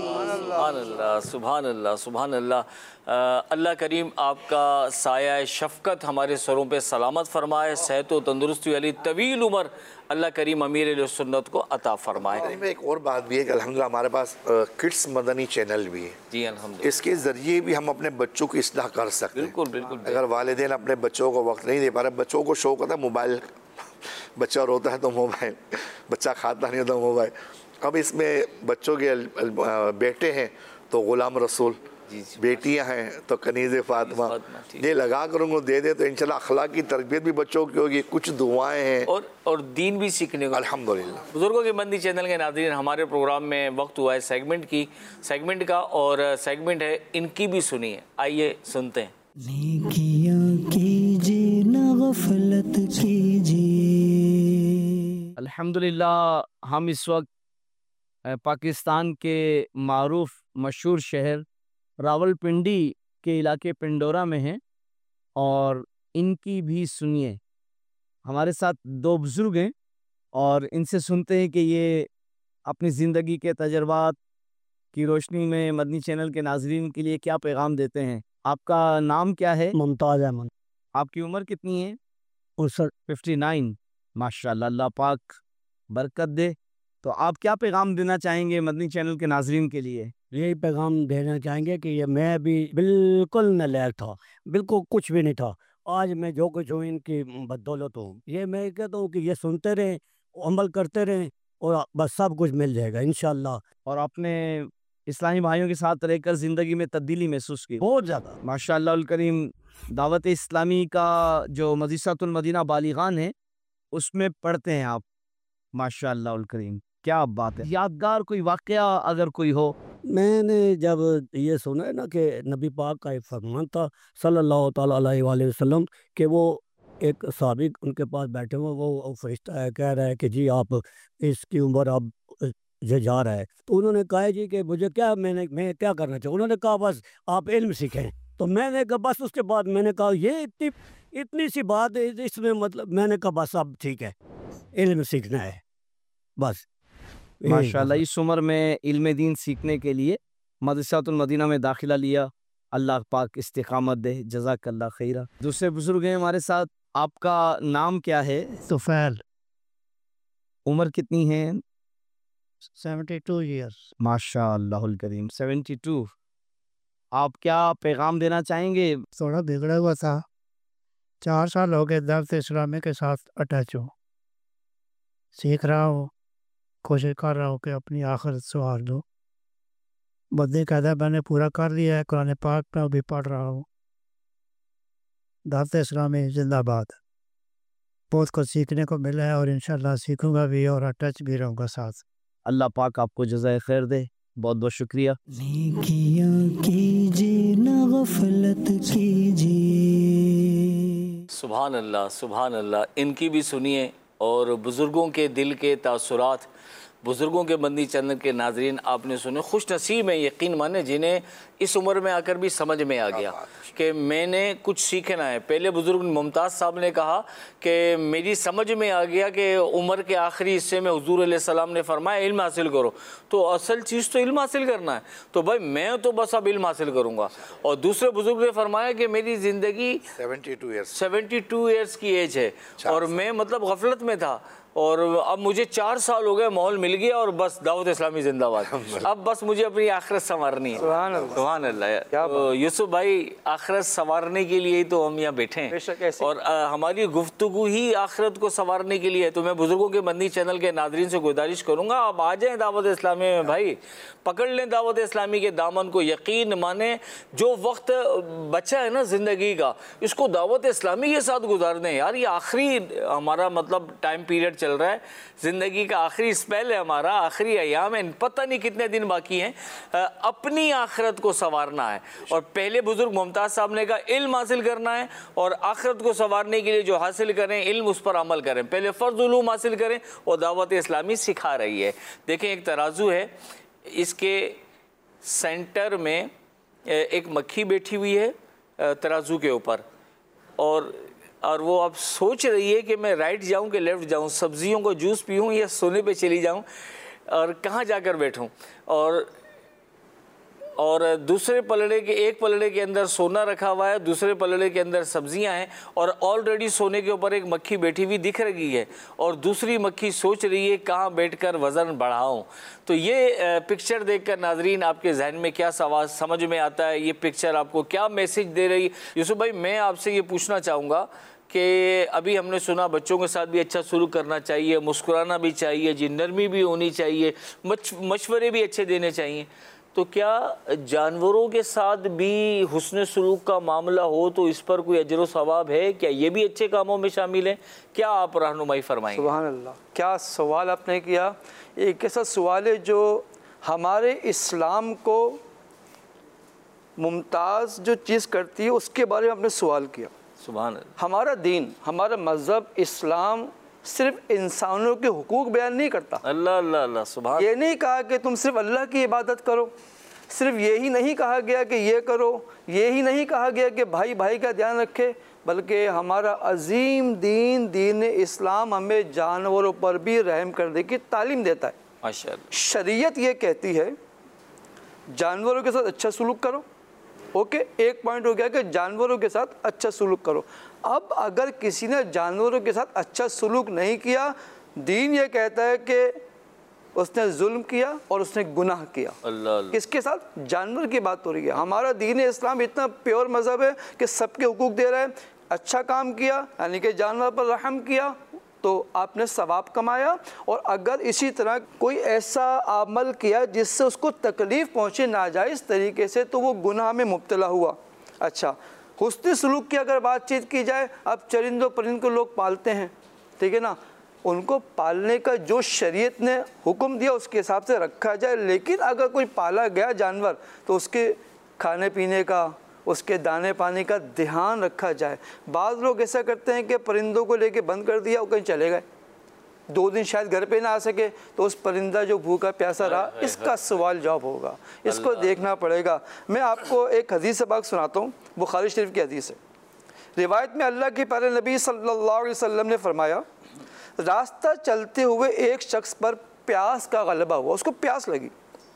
सुभान अल्लाह, सुभान अल्लाह। अल्लाह करीम आपका साया शफ़क़त हमारे सरों पे सलामत फ़रमाए, सेहत व तंदुरुस्ती वाली तवील उम्र अल्लाह करीम अमीर सुन्नत को अता फ़रमाए। एक और बात भी है कि अल्हम्दुलिल्लाह हमारे पास किड्स मदनी चैनल भी है जी, अल्हम्दुलिल्लाह। इसके ज़रिए भी हम अपने बच्चों की इस्लाह कर सकते हैं। बिल्कुल बिल्कुल। अगर वालिदैन अपने बच्चों को वक्त नहीं दे पा रहे, बच्चों को शौक़ होता है मोबाइल, बच्चा रोता है तो मोबाइल, बच्चा खाता नहीं होता मोबाइल। अब इसमें बच्चों के बेटे हैं तो ग़ुलाम रसूल, बेटियां हैं तो कनीज़ फ़ातिमा, ये लगा कर उनको दे दे तो इंशाल्लाह अखलाक की तरबियत भी बच्चों की होगी, कुछ दुआएं हैं और दीन भी सीखने को अल्हम्दुलिल्लाह। बुज़ुर्गों के मंदी चैनल के नाज़रीन, हमारे प्रोग्राम में वक्त हुआ है सेगमेंट का, और सेगमेंट है इनकी भी सुनिए। आइए सुनते हैं। नेकियां कीजिए ना गफलत कीजिए। अल्हम्दुलिल्लाह हम इस वक्त पाकिस्तान के मारूफ मशहूर शहर रावलपिंडी के इलाके पिंडोरा में हैं और इनकी भी सुनिए। हमारे साथ दो बुज़ुर्ग हैं और इनसे सुनते हैं कि ये अपनी ज़िंदगी के तजर्बात की रोशनी में मदनी चैनल के नाज़रीन के लिए क्या पैगाम देते हैं। आपका नाम क्या है? मुमताज़ अहमद। आपकी उम्र कितनी है? 59। माशाअल्लाह, अल्लाह पाक बरकत दे। तो आप क्या पैगाम देना चाहेंगे मदनी चैनल के नाज़रीन के लिए? यही पैगाम देना चाहेंगे कि ये मैं भी बिल्कुल नालायक था, बिल्कुल कुछ भी नहीं था। आज मैं जो कुछ हूँ इनकी बदौलत हूँ। ये मैं कहता हूँ कि ये सुनते रहें, अमल करते रहें और बस सब कुछ मिल जाएगा इंशाअल्लाह। और आपने इस्लामी भाइयों के साथ रहकर ज़िंदगी में तब्दीली महसूस की? बहुत ज़्यादा माशाअल्लाह अल करीम। दावत इस्लामी का जो मदरसातुल मदीना बालिगान है उसमें पढ़ते हैं आप, माशाअल्लाह अल करीम, क्या बात है। यादगार कोई वाक़या अगर कोई हो? मैंने जब ये सुना है ना कि नबी पाक का एक फरमान था सल्लल्लाहु ताला अलैहि वसल्लम कि वो एक साबिक उनके पास बैठे हुए, वो फरिश्ता है, कह रहा है कि जी आप इसकी उम्र अब ये जा रहा है। तो उन्होंने कहा जी कि मुझे क्या, मैं क्या करना चाहिए? उन्होंने कहा बस आप इल्म सीखें। तो मैंने कहा बस, उसके बाद मैंने कहा ये इतनी सी बात है इसमें, मतलब मैंने कहा बस अब ठीक है, इल्म सीखना है बस। माशाअल्लाह इस उम्र में इल्म दीन सीखने के लिए मदरसातुल मदीना में दाखिला लिया। अल्लाह पाक इस्तिकामत दे, जज़ाकल्लाह खैरा। दूसरे बुजुर्ग हैं हमारे साथ। आपका नाम क्या है? तुफैल। उम्र कितनी है? 72 ईयर्स। माशाअल्लाहुल करीम, 72। आप क्या पैगाम देना चाहेंगे? थोड़ा बिगड़ा हुआ था, 4 साल हो गए दर्द इस्लामी के साथ अटैच हो, सीख रहा हूँ, कोशिश कर रहा हूँ कि अपनी आखिरत संवार दो। बदली कायदा मैंने पूरा कर लिया है, कुरान पाक में भी पढ़ रहा हूँ। दावत इस्लामी जिंदाबाद। बहुत कुछ सीखने को मिला है और इंशाल्लाह सीखूंगा भी और अटैच भी रहूँगा साथ। अल्लाह पाक आपको जज़ाए खैर दे। बहुत बहुत शुक्रिया। नेकियां कीजिए ना गफलत कीजिए। सुभान अल्लाह, सुभान अल्लाह। इनकी भी सुनिए और बुज़ुर्गों के दिल के तासुरात, बुज़ुर्गों के बंदी चैनल के नाजरीन आपने सुने। खुश नसीब है यकीन माने जिन्हें इस उम्र में आकर भी समझ में आ गया कि मैंने कुछ सीखना है। पहले बुज़ुर्ग मुमताज़ साहब ने कहा कि मेरी समझ में आ गया कि उम्र के आखिरी हिस्से में हुज़ूर अलैहिस्सलाम ने फरमाया इल्म हासिल करो, तो असल चीज़ तो इल्म हासिल करना है। तो भाई मैं तो बस अब इल्म हासिल करूँगा। और दूसरे बुज़ुर्ग ने फरमाया कि मेरी ज़िंदगी 72 ईयर्स की एज है और मैं मतलब गफलत में था और अब मुझे 4 साल हो गए, माहौल मिल गया और बस दावत इस्लामी जिंदाबाद। अब बस मुझे अपनी आखिरत संवारनी है। सुभान अल्लाह। तो यूसुफ भाई, आखिरत संवारने के लिए ही तो हम यहाँ बैठे हैं और हमारी गुफ्तगू ही आखिरत को संवारने के लिए है। तो मैं बुजुर्गों के मदनी चैनल के नादरीन से गुजारिश करूँगा, आप आ जाएँ दावत इस्लामी में भाई, पकड़ लें दावत इस्लामी के दामन को, यकीन माने जो वक्त बचा है ना ज़िंदगी का, इसको दावत इस्लामी के साथ गुजार दें यार। ये आखिरी हमारा मतलब टाइम पीरियड चल रहा है, ज़िंदगी का आखिरी स्पेल है हमारा, आखिरी अयाम है, पता नहीं कितने दिन बाकी हैं। अपनी आखिरत को संवारना है और पहले बुजुर्ग मुमताज़ साहब ने कहा इल्म हासिल करना है और आखिरत को संवारने के लिए जो हासिल करें इल्म, उस पर अमल करें। पहले फ़र्ज़ उलूम हासिल करें और दावत इस्लामी सिखा रही है। देखें, एक तराजू है, इसके सेंटर में एक मक्खी बैठी हुई है तराजू के ऊपर, और वो अब सोच रही है कि मैं राइट जाऊं कि लेफ़्ट जाऊं, सब्जियों को जूस पीऊं या सोने पे चली जाऊं और कहाँ जाकर बैठूं। और दूसरे पलड़े के, एक पलड़े के अंदर सोना रखा हुआ है, दूसरे पलड़े के अंदर सब्जियां हैं और ऑलरेडी सोने के ऊपर एक मक्खी बैठी हुई दिख रही है और दूसरी मक्खी सोच रही है कहाँ बैठकर वज़न बढ़ाऊं। तो ये पिक्चर देखकर नाजरीन आपके जहन में क्या सवाल समझ में आता है, ये पिक्चर आपको क्या मैसेज दे रही है? यूसुफ भाई, मैं आपसे ये पूछना चाहूँगा कि अभी हमने सुना बच्चों के साथ भी अच्छा सलूक करना चाहिए, मुस्कुराना भी चाहिए जी, नरमी भी होनी चाहिए, मशवरे भी अच्छे देने चाहिए। तो क्या जानवरों के साथ भी हुस्न सलूक का मामला हो तो इस पर कोई अजर व सवाब है? क्या ये भी अच्छे कामों में शामिल है? क्या आप रहनुमाई फरमाएंगे? सुभान अल्लाह, क्या सवाल आपने किया। एक ऐसा सवाल है जो हमारे इस्लाम को मुमताज़ जो चीज़ करती है उसके बारे में आपने सवाल किया। सुभान अल्लाह। हमारा दीन, हमारा मज़हब इस्लाम सिर्फ इंसानों के हुकूक बयान नहीं करता। अल्लाह अल्लाह अल्लाह, सुभान। ये नहीं कहा कि तुम सिर्फ अल्लाह की इबादत करो, सिर्फ यही नहीं कहा गया कि ये करो, यही नहीं कहा गया कि भाई भाई का ध्यान रखे, बल्कि हमारा अजीम दीन इस्लाम हमें जानवरों पर भी रहम करने की तालीम देता है। माशाअल्लाह। शरीयत ये कहती है जानवरों के साथ अच्छा सलूक करो। ओके, एक पॉइंट हो गया कि जानवरों के साथ अच्छा सलूक करो। अब अगर किसी ने जानवरों के साथ अच्छा सलूक नहीं किया, दीन ये कहता है कि उसने जुल्म किया और उसने गुनाह किया। अल्लाह। किसके साथ? जानवर की बात हो रही है। हमारा दीन इस्लाम इतना प्योर मज़हब है कि सबके हुकूक दे रहा है। अच्छा काम किया यानी कि जानवर पर रहम किया तो आपने सवाब कमाया, और अगर इसी तरह कोई ऐसा अमल किया जिससे उसको तकलीफ़ पहुँचे नाजायज़ तरीके से, तो वो गुनाह में मुब्तला हुआ। अच्छा, हुस्न सलूक की अगर बातचीत की जाए, अब चरिंदों परिंद को लोग पालते हैं, ठीक है ना, उनको पालने का जो शरीयत ने हुक्म दिया उसके हिसाब से रखा जाए। लेकिन अगर कोई पाला गया जानवर तो उसके खाने पीने का, उसके दाने पानी का ध्यान रखा जाए। बाज़ लोग ऐसा करते हैं कि परिंदों को लेके बंद कर दिया, वो कहीं चले गए, 2 दिन शायद घर पे ना आ सके, तो उस परिंदा जो भूखा प्यासा रहा, इसका सवाल जवाब होगा, इसको देखना पड़ेगा। मैं आपको एक हदीस से बात सुनाता हूँ, बुखारी शरीफ की हदीस है। रिवायत में अल्लाह के प्यारे नबी सल्लल्लाहु अलैहि वसल्लम ने फरमाया, रास्ता चलते हुए एक शख्स पर प्यास का गलबा हुआ, उसको प्यास लगी।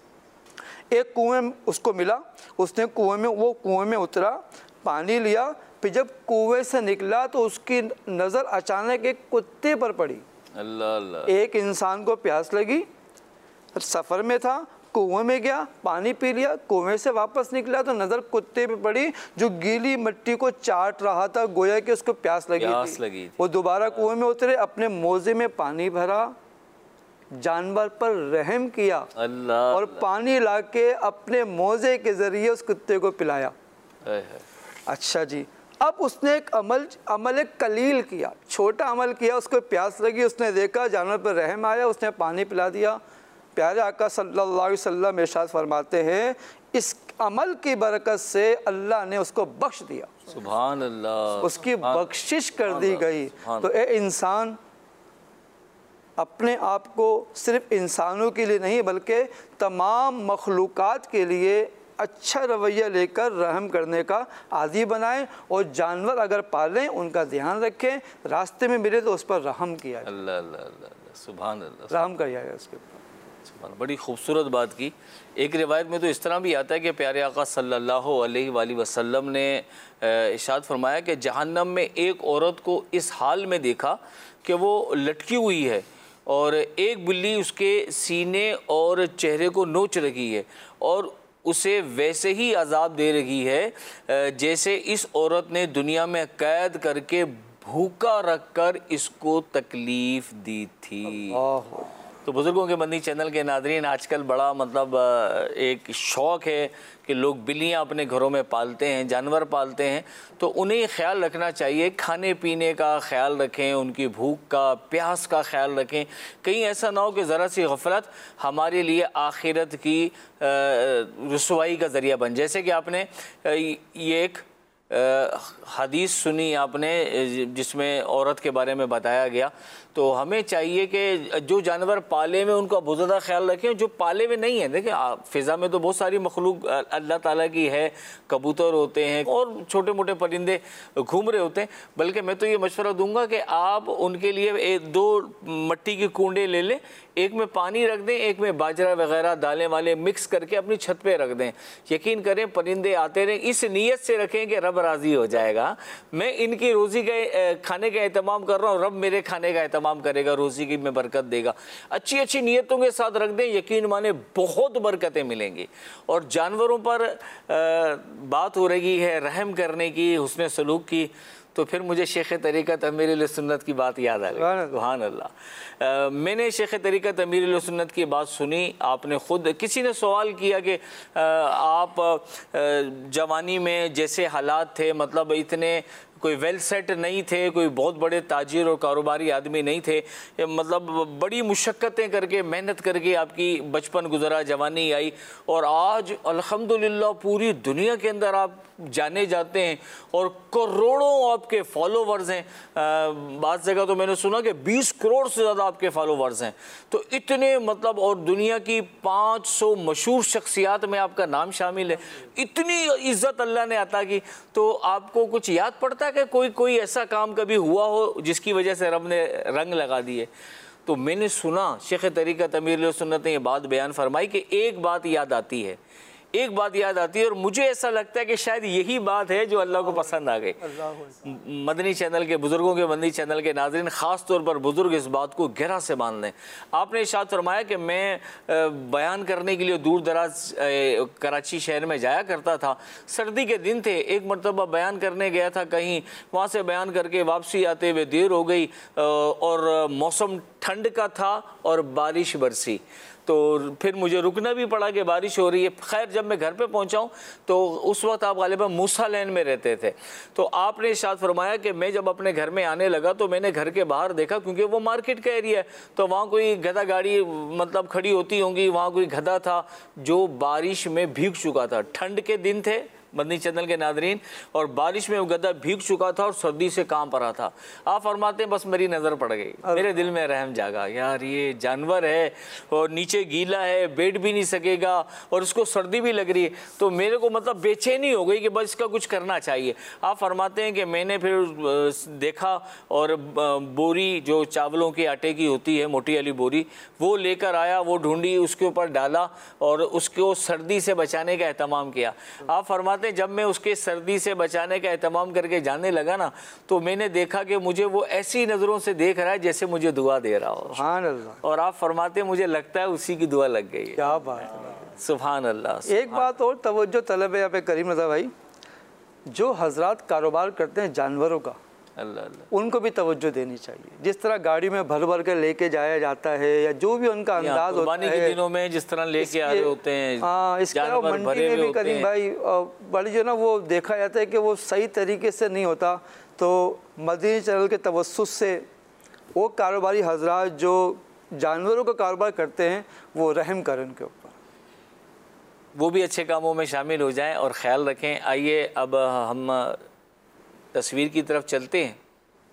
एक कुएं उसको मिला, उसने कुएं में उतरा, पानी लिया, फिर जब कुएं से निकला तो उसकी नज़र अचानक एक कुत्ते पर पड़ी। अल्लाह अल्लाह। एक इंसान को प्यास लगी, सफ़र में था, कुएं में गया, पानी पी लिया, कुएं से वापस निकला तो नज़र कुत्ते पे पड़ी जो गीली मिट्टी को चाट रहा था, गोया कि उसको प्यास लगी थी। वो दोबारा कुएं में उतरे, अपने मोजे में पानी भरा, जानवर पर रहम किया अल्लाह, और पानी लाके अपने मोजे के ज़रिए उस कुत्ते को पिलाया। अच्छा जी, अब उसने एक अमल एक कलील किया, छोटा अमल किया, उसको प्यास लगी, उसने देखा जानवर पर रहम आया, उसने पानी पिला दिया। प्यारे आका सल्लल्लाहु अलैहि वसल्लम इरशाद फरमाते हैं, इस अमल की बरकत से अल्लाह ने उसको बख्श दिया। सुभान अल्लाह, उसकी बख्शिश कर दी गई। तो ए इंसान अपने आप को सिर्फ इंसानों के लिए नहीं बल्कि तमाम मखलूक़ात के लिए अच्छा रवैया लेकर रहम करने का आदी बनाएं, और जानवर अगर पालें उनका ध्यान रखें, रास्ते में मिले तो उस पर रहम किया। अल्लाह अल्लाह अल्लाह, सुभान अल्लाह, रहम किया है उसके ऊपर। बड़ी खूबसूरत बात की। एक रिवायत में तो इस तरह भी आता है कि प्यारे आका सल्लल्लाहु अलैहि वसल्लम ने इरशाद फरमाया कि जहन्नम में एक औरत को इस हाल में देखा कि वो लटकी हुई है और एक बिल्ली उसके सीने और चेहरे को नोच रही है और उसे वैसे ही अजाब दे रही है जैसे इस औरत ने दुनिया में कैद करके भूखा रखकर इसको तकलीफ़ दी थी। तो बुज़ुर्गों के बंदी चैनल के नादरीन, आजकल बड़ा मतलब एक शौक़ है कि लोग बिल्लियाँ अपने घरों में पालते हैं, जानवर पालते हैं, तो उन्हें ख्याल रखना चाहिए, खाने पीने का ख्याल रखें, उनकी भूख का प्यास का ख्याल रखें। कहीं ऐसा ना हो कि ज़रा सी गफलत हमारे लिए आखिरत की रुसवाई का ज़रिया बन। जैसे कि आपने ये एक हदीस सुनी आपने जिसमें औरत के बारे में बताया गया, तो हमें चाहिए कि जो जानवर पाले में उनका बहुत ज़्यादा ख्याल रखें, जो पाले में नहीं है। देखिए फ़िज़ा में तो बहुत सारी मखलूक अल्लाह ताला की है, कबूतर होते हैं और छोटे मोटे परिंदे घूम रहे होते हैं। बल्कि मैं तो ये मशवरा दूंगा कि आप उनके लिए दो मट्टी की कूंडे ले लें, एक में पानी रख दें, एक में बाजरा वगैरह दालें वाले मिक्स करके अपनी छत पे रख दें। यकीन करें परिंदे आते रहें, इस नीयत से रखें कि रब राज़ी हो जाएगा, मैं इनकी रोज़ी के खाने का एहतमाम कर रहा हूँ, रब मेरे खाने का एहतमाम करेगा, रोज़ी की में बरकत देगा। अच्छी अच्छी नीयतों के साथ रख दें, यकीन माने बहुत बरकतें मिलेंगी। और जानवरों पर बात हो रही है रहम करने की, हुस्न सलूक की, तो फिर मुझे शेख तरीक़त अमीरुल सुन्नत की बात याद आ गई। सुभान अल्लाह। मैंने शेख तरीक़त अमीरुल सुन्नत की बात सुनी। आपने ख़ुद किसी ने सवाल किया कि आप जवानी में जैसे हालात थे, मतलब इतने कोई वेल सेट नहीं थे, कोई बहुत बड़े ताजिर और कारोबारी आदमी नहीं थे, मतलब बड़ी मुशक्क़तें करके मेहनत करके आपकी बचपन गुजरा, जवानी आई और आज अल्हम्दुलिल्लाह पूरी दुनिया के अंदर आप जाने जाते हैं और करोड़ों आपके फॉलोवर्स हैं। बात जगह तो मैंने सुना कि 20 करोड़ से ज़्यादा आपके फॉलोवर्स हैं। तो इतने मतलब, और दुनिया की 500 मशहूर शख्सियात में आपका नाम शामिल है, इतनी इज़्ज़त अल्लाह ने अता की। तो आपको कुछ याद पड़ता है कि कोई ऐसा काम कभी हुआ हो जिसकी वजह से रब ने रंग लगा दिए? तो मैंने सुना शेख तरीक़त अमीरुल सुन्नत ने ये बात बयान फरमाई कि एक बात याद आती है, एक बात याद आती है और मुझे ऐसा लगता है कि शायद यही बात है जो अल्लाह को पसंद आ गई। मदनी चैनल के बुज़ुर्गों के मदनी चैनल के नाज़रीन, ख़ास तौर पर बुज़ुर्ग इस बात को गहरा से मान लें। आपने इरशाद फरमाया कि मैं बयान करने के लिए दूर दराज कराची शहर में जाया करता था। सर्दी के दिन थे, एक मरतबा बयान करने गया था कहीं, वहाँ से बयान करके वापसी आते हुए देर हो गई और मौसम ठंड का था और बारिश बरसी, तो फिर मुझे रुकना भी पड़ा कि बारिश हो रही है। खैर जब मैं घर पे पहुंचा तो उस वक्त आप गालिबन मूसा लैन में रहते थे। तो आपने इरशाद फरमाया कि मैं जब अपने घर में आने लगा तो मैंने घर के बाहर देखा, क्योंकि वो मार्केट का एरिया है, तो वहाँ कोई गधा गाड़ी मतलब खड़ी होती होंगी, वहाँ कोई गधा था जो बारिश में भीग चुका था। ठंड के दिन थे मदनी चैनल के नादरीन, और बारिश में वो गधा भीग चुका था और सर्दी से कांप रहा था। आप फरमाते हैं बस मेरी नज़र पड़ गई, मेरे दिल में रहम जागा, यार ये जानवर है और नीचे गीला है, बैठ भी नहीं सकेगा और इसको सर्दी भी लग रही है, तो मेरे को मतलब बेचैनी हो गई कि बस इसका कुछ करना चाहिए। आप फरमाते हैं कि मैंने फिर देखा और बोरी जो चावलों के आटे की होती है, मोटी वाली बोरी, वो लेकर आया, वो ढूंढी, उसके ऊपर डाला और उसको सर्दी से बचाने का एहतमाम किया। आप फरमाते जब मैं उसके सर्दी से बचाने का एहतमाम करके जाने लगा ना, तो मैंने देखा कि मुझे वो ऐसी नज़रों से देख रहा है जैसे मुझे दुआ दे रहा हो। सुभान अल्लाह। और आप फरमाते मुझे लगता है उसी की दुआ लग गई है। क्या बात है, सुभान अल्लाह। एक बात और तवज्जो तलब है यहाँ पे करीम रज़ा भाई, जो हजरात कारोबार करते हैं जानवरों का, अल्लाह अल्लाह, उनको भी तवज्जो देनी चाहिए। जिस तरह गाड़ी में भर भर के लेके जाया जाता है या जो भी उनका अंदाज होता है, के दिनों में जिस तरह लेके आ रहे होते हैं, हाँ, इसके अलावा मंडी में भी करीम भाई बड़ी जो ना वो देखा जाता है कि वो सही तरीके से नहीं होता। तो मदनी चैनल के तवस्सुस से वो कारोबारी हजरात जो जानवरों का कारोबार करते हैं वो रहम करें उनके ऊपर, वो भी अच्छे कामों में शामिल हो जाएं और ख्याल रखें। आइए अब हम तस्वीर की तरफ चलते हैं।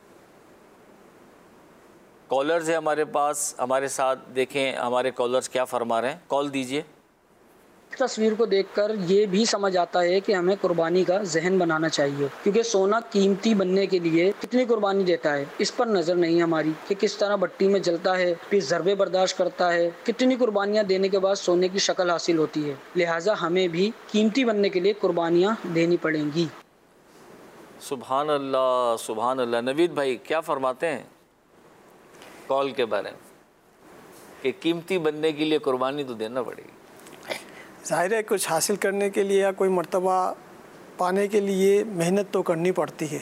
कॉलर्स है हमारे पास, हमारे साथ, देखें हमारे कॉलर्स क्या फरमा रहे हैं। कॉल दीजिए। तस्वीर को देखकर ये भी समझ आता है कि हमें कुर्बानी का जहन बनाना चाहिए, क्योंकि सोना कीमती बनने के लिए कितनी कुर्बानी देता है इस पर नज़र नहीं हमारी, कि किस तरह भट्टी में जलता है, फिर ज़रबे बर्दाश्त करता है, कितनी कुर्बानियाँ देने के बाद सोने की शक्ल हासिल होती है। लिहाजा हमें भी कीमती बनने के लिए कुर्बानियाँ देनी पड़ेंगी। सुभान अल्लाह, सुभान अल्लाह। नवीद भाई क्या फरमाते हैं कॉल के बारे में कि कीमती बनने के लिए कुर्बानी तो देना पड़ेगी? ज़ाहिर है कुछ हासिल करने के लिए या कोई मर्तबा पाने के लिए मेहनत तो करनी पड़ती है,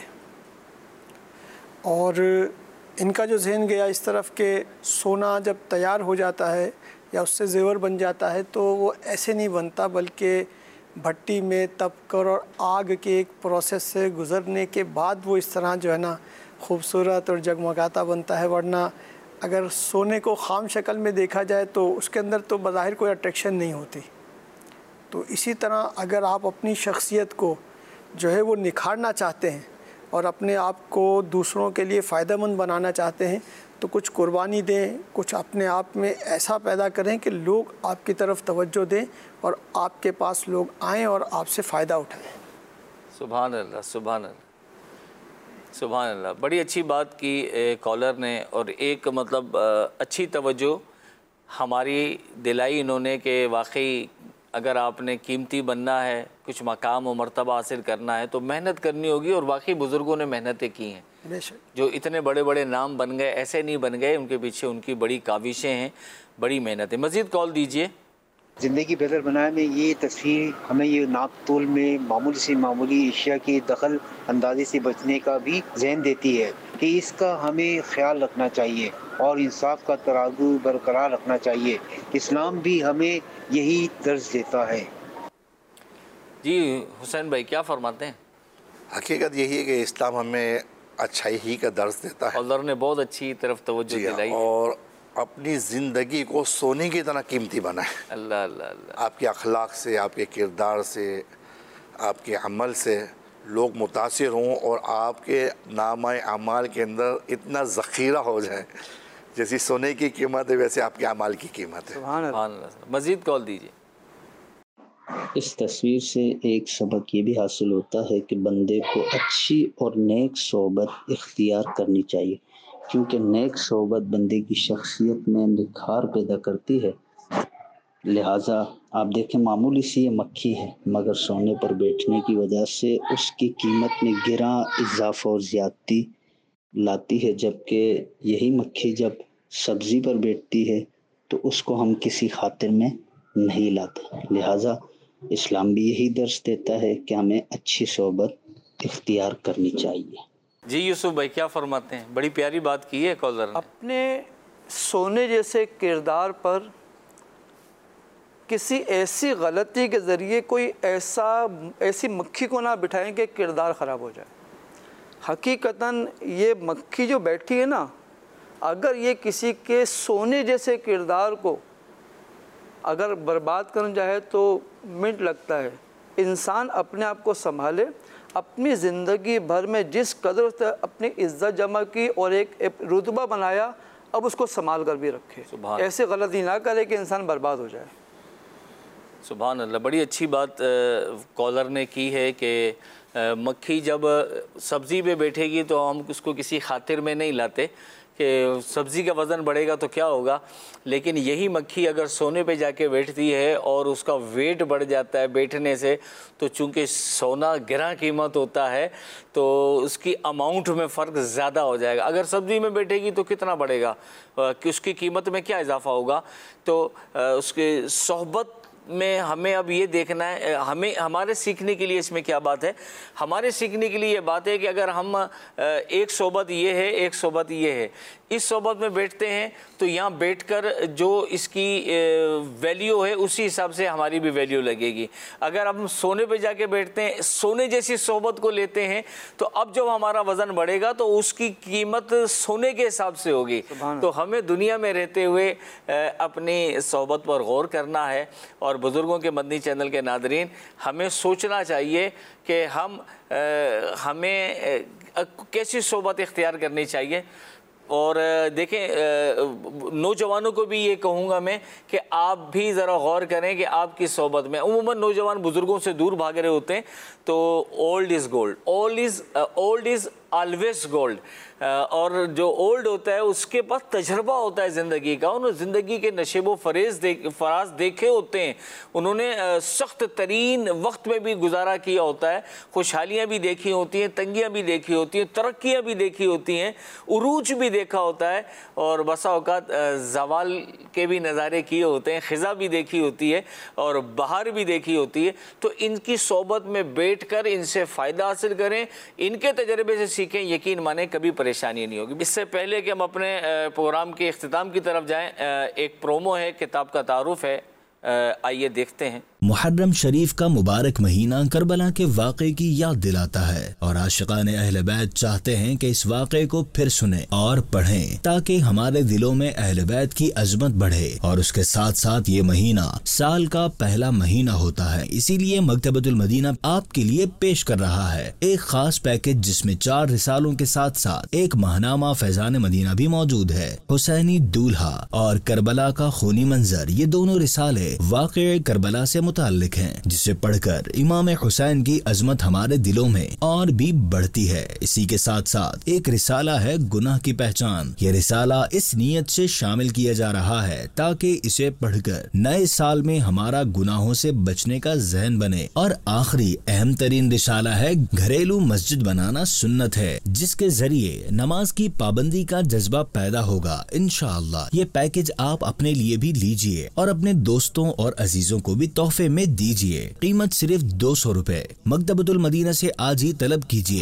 और इनका जो जहन गया इस तरफ के सोना जब तैयार हो जाता है या उससे जेवर बन जाता है तो वो ऐसे नहीं बनता, बल्कि भट्टी में तप कर और आग के एक प्रोसेस से गुज़रने के बाद वो इस तरह जो है ना खूबसूरत और जगमगाता बनता है। वरना अगर सोने को ख़ाम शक्ल में देखा जाए तो उसके अंदर तो बज़ाहिर कोई अट्रैक्शन नहीं होती। तो इसी तरह अगर आप अपनी शख्सियत को जो है वो निखारना चाहते हैं और अपने आप को दूसरों के लिए फ़ायदेमंद बनाना चाहते हैं तो कुछ कुर्बानी दें, कुछ अपने आप में ऐसा पैदा करें कि लोग आपकी तरफ तवज्जो दें और आपके पास लोग आएँ और आपसे फ़ायदा उठाएं। सुभान अल्लाह, सुभान अल्लाह, सुभान अल्लाह। बड़ी अच्छी बात की कॉलर ने, और एक मतलब अच्छी तवज्जो हमारी दिलाई इन्होंने कि वाकई अगर आपने कीमती बनना है, कुछ मकाम और मर्तबा हासिल करना है तो मेहनत करनी होगी, और वाकई बुज़ुर्गों ने मेहनतें की हैं। जो इतने बड़े बड़े नाम बन गए ऐसे नहीं बन गए, उनके पीछे उनकी बड़ी काविशें हैं, बड़ी मेहनत है। मज़ीद कॉल दीजिए। ज़िंदगी बेहतर बनाने में ये तस्वीर हमें ये नाप तोल में मामूली से मामूली अशिया की दखल अंदाजी से बचने का भी ज़हन देती है कि इसका हमें ख्याल रखना चाहिए और इंसाफ का तराजू बरकरार रखना चाहिए। इस्लाम भी हमें यही दर्ज देता है। जी हुसैन भाई क्या फरमाते हैं? हकीकत यही है कि इस्लाम हमें अच्छाई ही का दर्ज देता है। अल्लाह ने बहुत अच्छी तरफ तवज्जो दिलाई और अपनी ज़िंदगी को सोने की तरह कीमती बनाए। अल्लाह अल्लाह अल्लाह। आपके अखलाक से, आपके किरदार से, आपके अमल से लोग मुतासिर हों और आपके नामाए अमाल के अंदर इतना ज़ख़ीरा हो जाए, जैसी सोने की कीमत है वैसे आपके अमाल की कीमत है। सुभान अल्लाह। मज़ीद कॉल दीजिए। इस तस्वीर से एक सबक ये भी हासिल होता है कि बंदे को अच्छी और नेक सोबत इख्तियार करनी चाहिए, क्योंकि नेक सोबत बंदे की शख्सियत में निखार पैदा करती है। लिहाजा आप देखें मामूली सी ये मक्खी है, मगर सोने पर बैठने की वजह से उसकी कीमत में गिरा इजाफा और ज़्यादती लाती है, जबकि यही मक्खी जब सब्ज़ी पर बैठती है तो उसको हम किसी खातिर में नहीं लाते। लिहाजा इस्लाम भी यही दर्श देता है कि हमें अच्छी सोबत इख्तियार करनी चाहिए। जी यूसुफ भाई क्या फरमाते हैं? बड़ी प्यारी बात की है कॉलर ने। अपने सोने जैसे किरदार पर किसी ऐसी गलती के ज़रिए कोई ऐसी मक्खी को ना बिठाएं कि किरदार ख़राब हो जाए। हकीकतन ये मक्खी जो बैठी है ना, अगर ये किसी के सोने जैसे किरदार को अगर बर्बाद करना चाहे तो मिनट लगता है। इंसान अपने आप को संभाले, अपनी ज़िंदगी भर में जिस कदर से अपनी इज्जत जमा की और एक रुतबा बनाया, अब उसको संभाल कर भी रखे। ऐसे गलती ना करे कि इंसान बर्बाद हो जाए। सुभान अल्लाह। बड़ी अच्छी बात कॉलर ने की है कि मक्खी जब सब्ज़ी पे बैठेगी तो हम उसको किसी खातिर में नहीं लाते कि सब्ज़ी का वज़न बढ़ेगा तो क्या होगा, लेकिन यही मक्खी अगर सोने पे जाके बैठती है और उसका वेट बढ़ जाता है बैठने से, तो चूँकि सोना गिरा कीमत होता है तो उसकी अमाउंट में फ़र्क ज़्यादा हो जाएगा। अगर सब्ज़ी में बैठेगी तो कितना बढ़ेगा, कि उसकी कीमत में क्या इजाफ़ा होगा। तो उसके सोहबत में हमें अब ये देखना है, हमें हमारे सीखने के लिए इसमें क्या बात है। हमारे सीखने के लिए ये बात है कि अगर हम एक सोबत ये है, एक सोबत ये है, इस सोबत में बैठते हैं तो यहाँ बैठकर जो इसकी वैल्यू है उसी हिसाब से हमारी भी वैल्यू लगेगी। अगर हम सोने पे जाके बैठते हैं, सोने जैसी सोबत को लेते हैं, तो अब जब हमारा वज़न बढ़ेगा तो उसकी कीमत सोने के हिसाब से होगी। तो हमें दुनिया में रहते हुए अपनी सोबत पर गौर करना है। और बुज़ुर्गों के मदनी चैनल के नादरीन, हमें सोचना चाहिए कि हमें कैसी सोबत इख्तियार करनी चाहिए। और देखें नौजवानों को भी ये कहूँगा मैं कि आप भी ज़रा गौर करें कि आपकी सोबत में उम्मूमन नौजवान बुज़ुर्गों से दूर भाग रहे होते हैं, तो old is gold, old is always gold. और जो ओल्ड होता है उसके पास तजर्बा होता है ज़िंदगी का, उन्होंने ज़िंदगी के नशेब फराज देखे होते हैं, उन्होंने सख्त तरीन वक्त में भी गुजारा किया होता है, खुशहालियाँ भी देखी होती हैं, तंगियाँ भी देखी होती हैं, तरक्कियाँ भी देखी होती हैं, उरूज भी देखा होता है, और बसा औकात ज़वाल के भी नज़ारे किए होते हैं, ख़िज़ा भी देखी होती है और बहार भी देखी होती है। तो इनकी सोबत में बैठ कर इनसे फ़ायदा हासिल करें, इनके तजर्बे से सीखें, यकीन माने कभी परेशानी नहीं होगी। इससे पहले कि हम अपने प्रोग्राम के इख्तिताम की तरफ जाएं, एक प्रोमो है, किताब का तारुफ है, आइए देखते हैं। मुहर्रम शरीफ का मुबारक महीना करबला के वाक़े की याद दिलाता है और आशिक़ान अहले बैत चाहते हैं कि इस वाक़े को फिर सुने और पढ़ें ताकि हमारे दिलों में अहले बैत की अजमत बढ़े। और उसके साथ साथ ये महीना साल का पहला महीना होता है, इसीलिए मकतबतुल मदीना आपके लिए पेश कर रहा है एक खास पैकेज जिसमें 4 रिसालों के साथ साथ एक माहनामा फैजान मदीना भी मौजूद है। हुसैनी दूल्हा और करबला का खूनी मंजर, ये दोनों रिसाले वाक़े करबला से मुताल्लिक हैं, जिसे पढ़कर इमाम हुसैन की अजमत हमारे दिलों में और भी बढ़ती है। इसी के साथ साथ एक रिसाला है गुनाह की पहचान। ये रिसाला इस नीयत से शामिल किया जा रहा है ताकि इसे पढ़कर नए साल में हमारा गुनाहों से बचने का ज़हन बने। और आखिरी अहम तरीन रिसाला है घरेलू मस्जिद बनाना सुन्नत है, जिसके जरिए नमाज की पाबंदी का जज्बा पैदा होगा इंशाअल्लाह। ये पैकेज आप अपने लिए भी लीजिए और अपने दोस्तों और अजीजों को भी तोहफे में दीजिए। कीमत सिर्फ 200 रुपए। मकतबतुल मदीना से आज ही तलब कीजिए।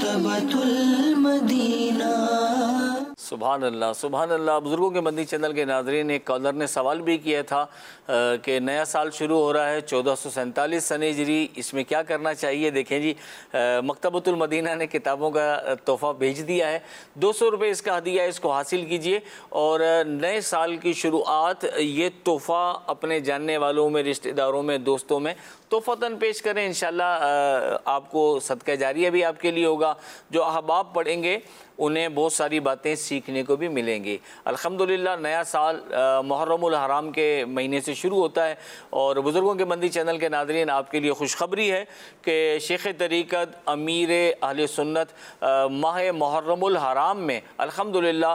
सुभान अल्लाह, सुभान अल्लाह। बुज़ुर्गों के मदनी चैनल के नाज़रीन, एक कॉलर ने सवाल भी किया था कि नया साल शुरू हो रहा है 1447 सन हिजरी, इसमें क्या करना चाहिए। देखें जी, मकतबतुल मदीना ने किताबों का तोहफ़ा भेज दिया है, 200 रुपये इसका हदिया है, इसको हासिल कीजिए और नए साल की शुरुआत ये तोहफ़ा अपने जानने वालों में, रिश्तेदारों में, दोस्तों में तोहफ़तन पेश करें। इंशाल्लाह आपको सदका जारिया भी आपके लिए होगा। जो अहबाब पढ़ेंगे उन्हें बहुत सारी बातें सीखने को भी मिलेंगी। अल्हम्दुलिल्लाह नया साल मुहर्रमुल हराम के महीने से शुरू होता है और बुज़ुर्गों के मंदी चैनल के नाज़रीन आपके लिए खुशखबरी है कि शेख तरीक़त अमीर अहले सुन्नत माह मुहर्रमुल हराम में अल्हम्दुलिल्लाह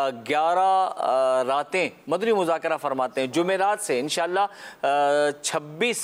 11 रातें मदनी मुज़ाकरा फरमाते हैं। जुमेरात से इंशाअल्लाह 26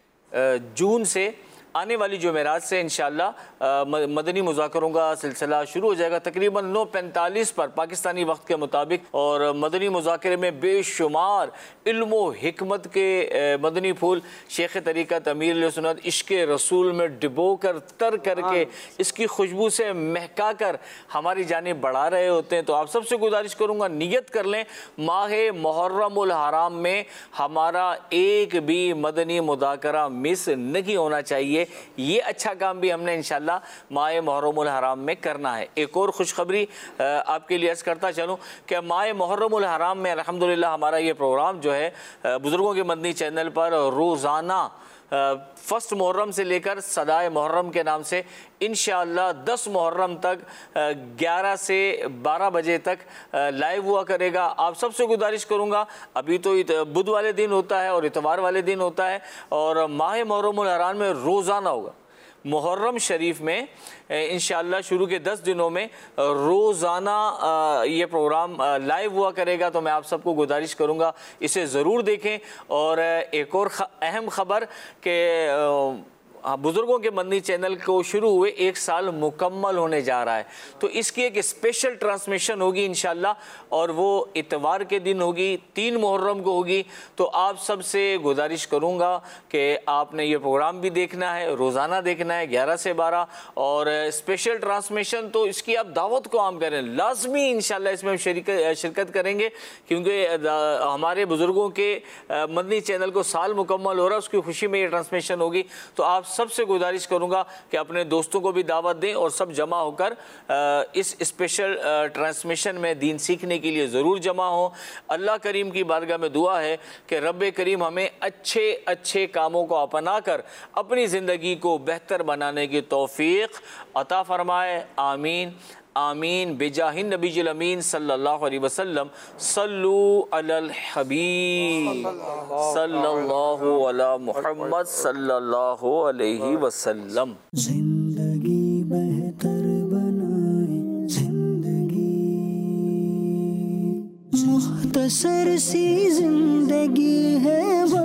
जून से आने वाली जुमेरात से इंशाअल्लाह मदनी मुज़ाकरों का सिलसिला शुरू हो जाएगा तकरीबन 9:45 पर पाकिस्तानी वक्त के मुताबिक। और मदनी मुज़ाकरे में बेशुमार इल्म व हिकमत के मदनी फूल शेख तरीक़त अमीर सुन्नत इश्क़ रसूल में डुबो कर तर करके इसकी खुशबू से महका कर हमारी जानिब बढ़ा रहे होते हैं। तो आप सबसे गुजारिश करूँगा, नियत कर लें माह मुहर्रमुल हराम में हमारा एक भी मदनी मुज़ाकरा मिस नहीं होना चाहिए। ये अच्छा काम भी हमने इंशाल्लाह माह मुहर्रमुल हराम में करना है। एक और खुशखबरी आपके लिए अर्ज़ करता चलूँ कि माह मुहर्रमुल हराम में अल्हम्दुलिल्लाह हमारा ये प्रोग्राम जो है बुज़ुर्गों के मदनी चैनल पर रोज़ाना फर्स्ट मुहर्रम से लेकर सदाए मुहर्रम के नाम से इंशाअल्लाह 10 मुहर्रम तक 11 से 12 बजे तक लाइव हुआ करेगा। आप सबसे गुजारिश करूँगा, अभी तो बुध वाले दिन होता है और इतवार वाले दिन होता है और माह मुहर्रमुल हराम में रोज़ाना होगा। मुहर्रम शरीफ में इंशाअल्लाह शुरू के 10 दिनों में रोज़ाना ये प्रोग्राम लाइव हुआ करेगा। तो मैं आप सबको गुजारिश करूँगा इसे ज़रूर देखें। और एक और अहम खबर कि बुज़ुर्गों के मदनी चैनल को शुरू हुए 1 साल मुकम्मल होने जा रहा है, तो इसकी एक स्पेशल ट्रांसमिशन होगी इंशाअल्लाह और वो इतवार के दिन होगी, 3 मुहर्रम को होगी। तो आप सबसे गुजारिश करूँगा कि आपने ये प्रोग्राम भी देखना है, रोज़ाना देखना है 11 से 12 और स्पेशल ट्रांसमिशन तो इसकी आप दावत को आम करें, लाजमी इंशाअल्लाह इसमें हम शिरकत करेंगे क्योंकि हमारे बुज़ुर्गों के मदनी चैनल को साल मुकम्मल हो रहा है, उसकी खुशी में ये ट्रांसमिशन होगी। तो आप सबसे गुजारिश करूंगा कि अपने दोस्तों को भी दावत दें और सब जमा होकर इस स्पेशल ट्रांसमिशन में दीन सीखने के लिए ज़रूर जमा हो। अल्लाह करीम की बारगाह में दुआ है कि रब्बे करीम हमें अच्छे अच्छे कामों को अपना कर अपनी ज़िंदगी को बेहतर बनाने की तौफीक अता फरमाए। आमीन आमीन बिजाहिन नबीजुल अमीन सल्लल्लाहु अलैहि वसल्लम। सल्लू अलल हबीब सल्लल्लाहु अला मुहम्मद सल्लल्लाहु अलैहि वसल्लम। जिंदगी बेहतर बनाए जिंदगी, मुख्तसर सी जिंदगी है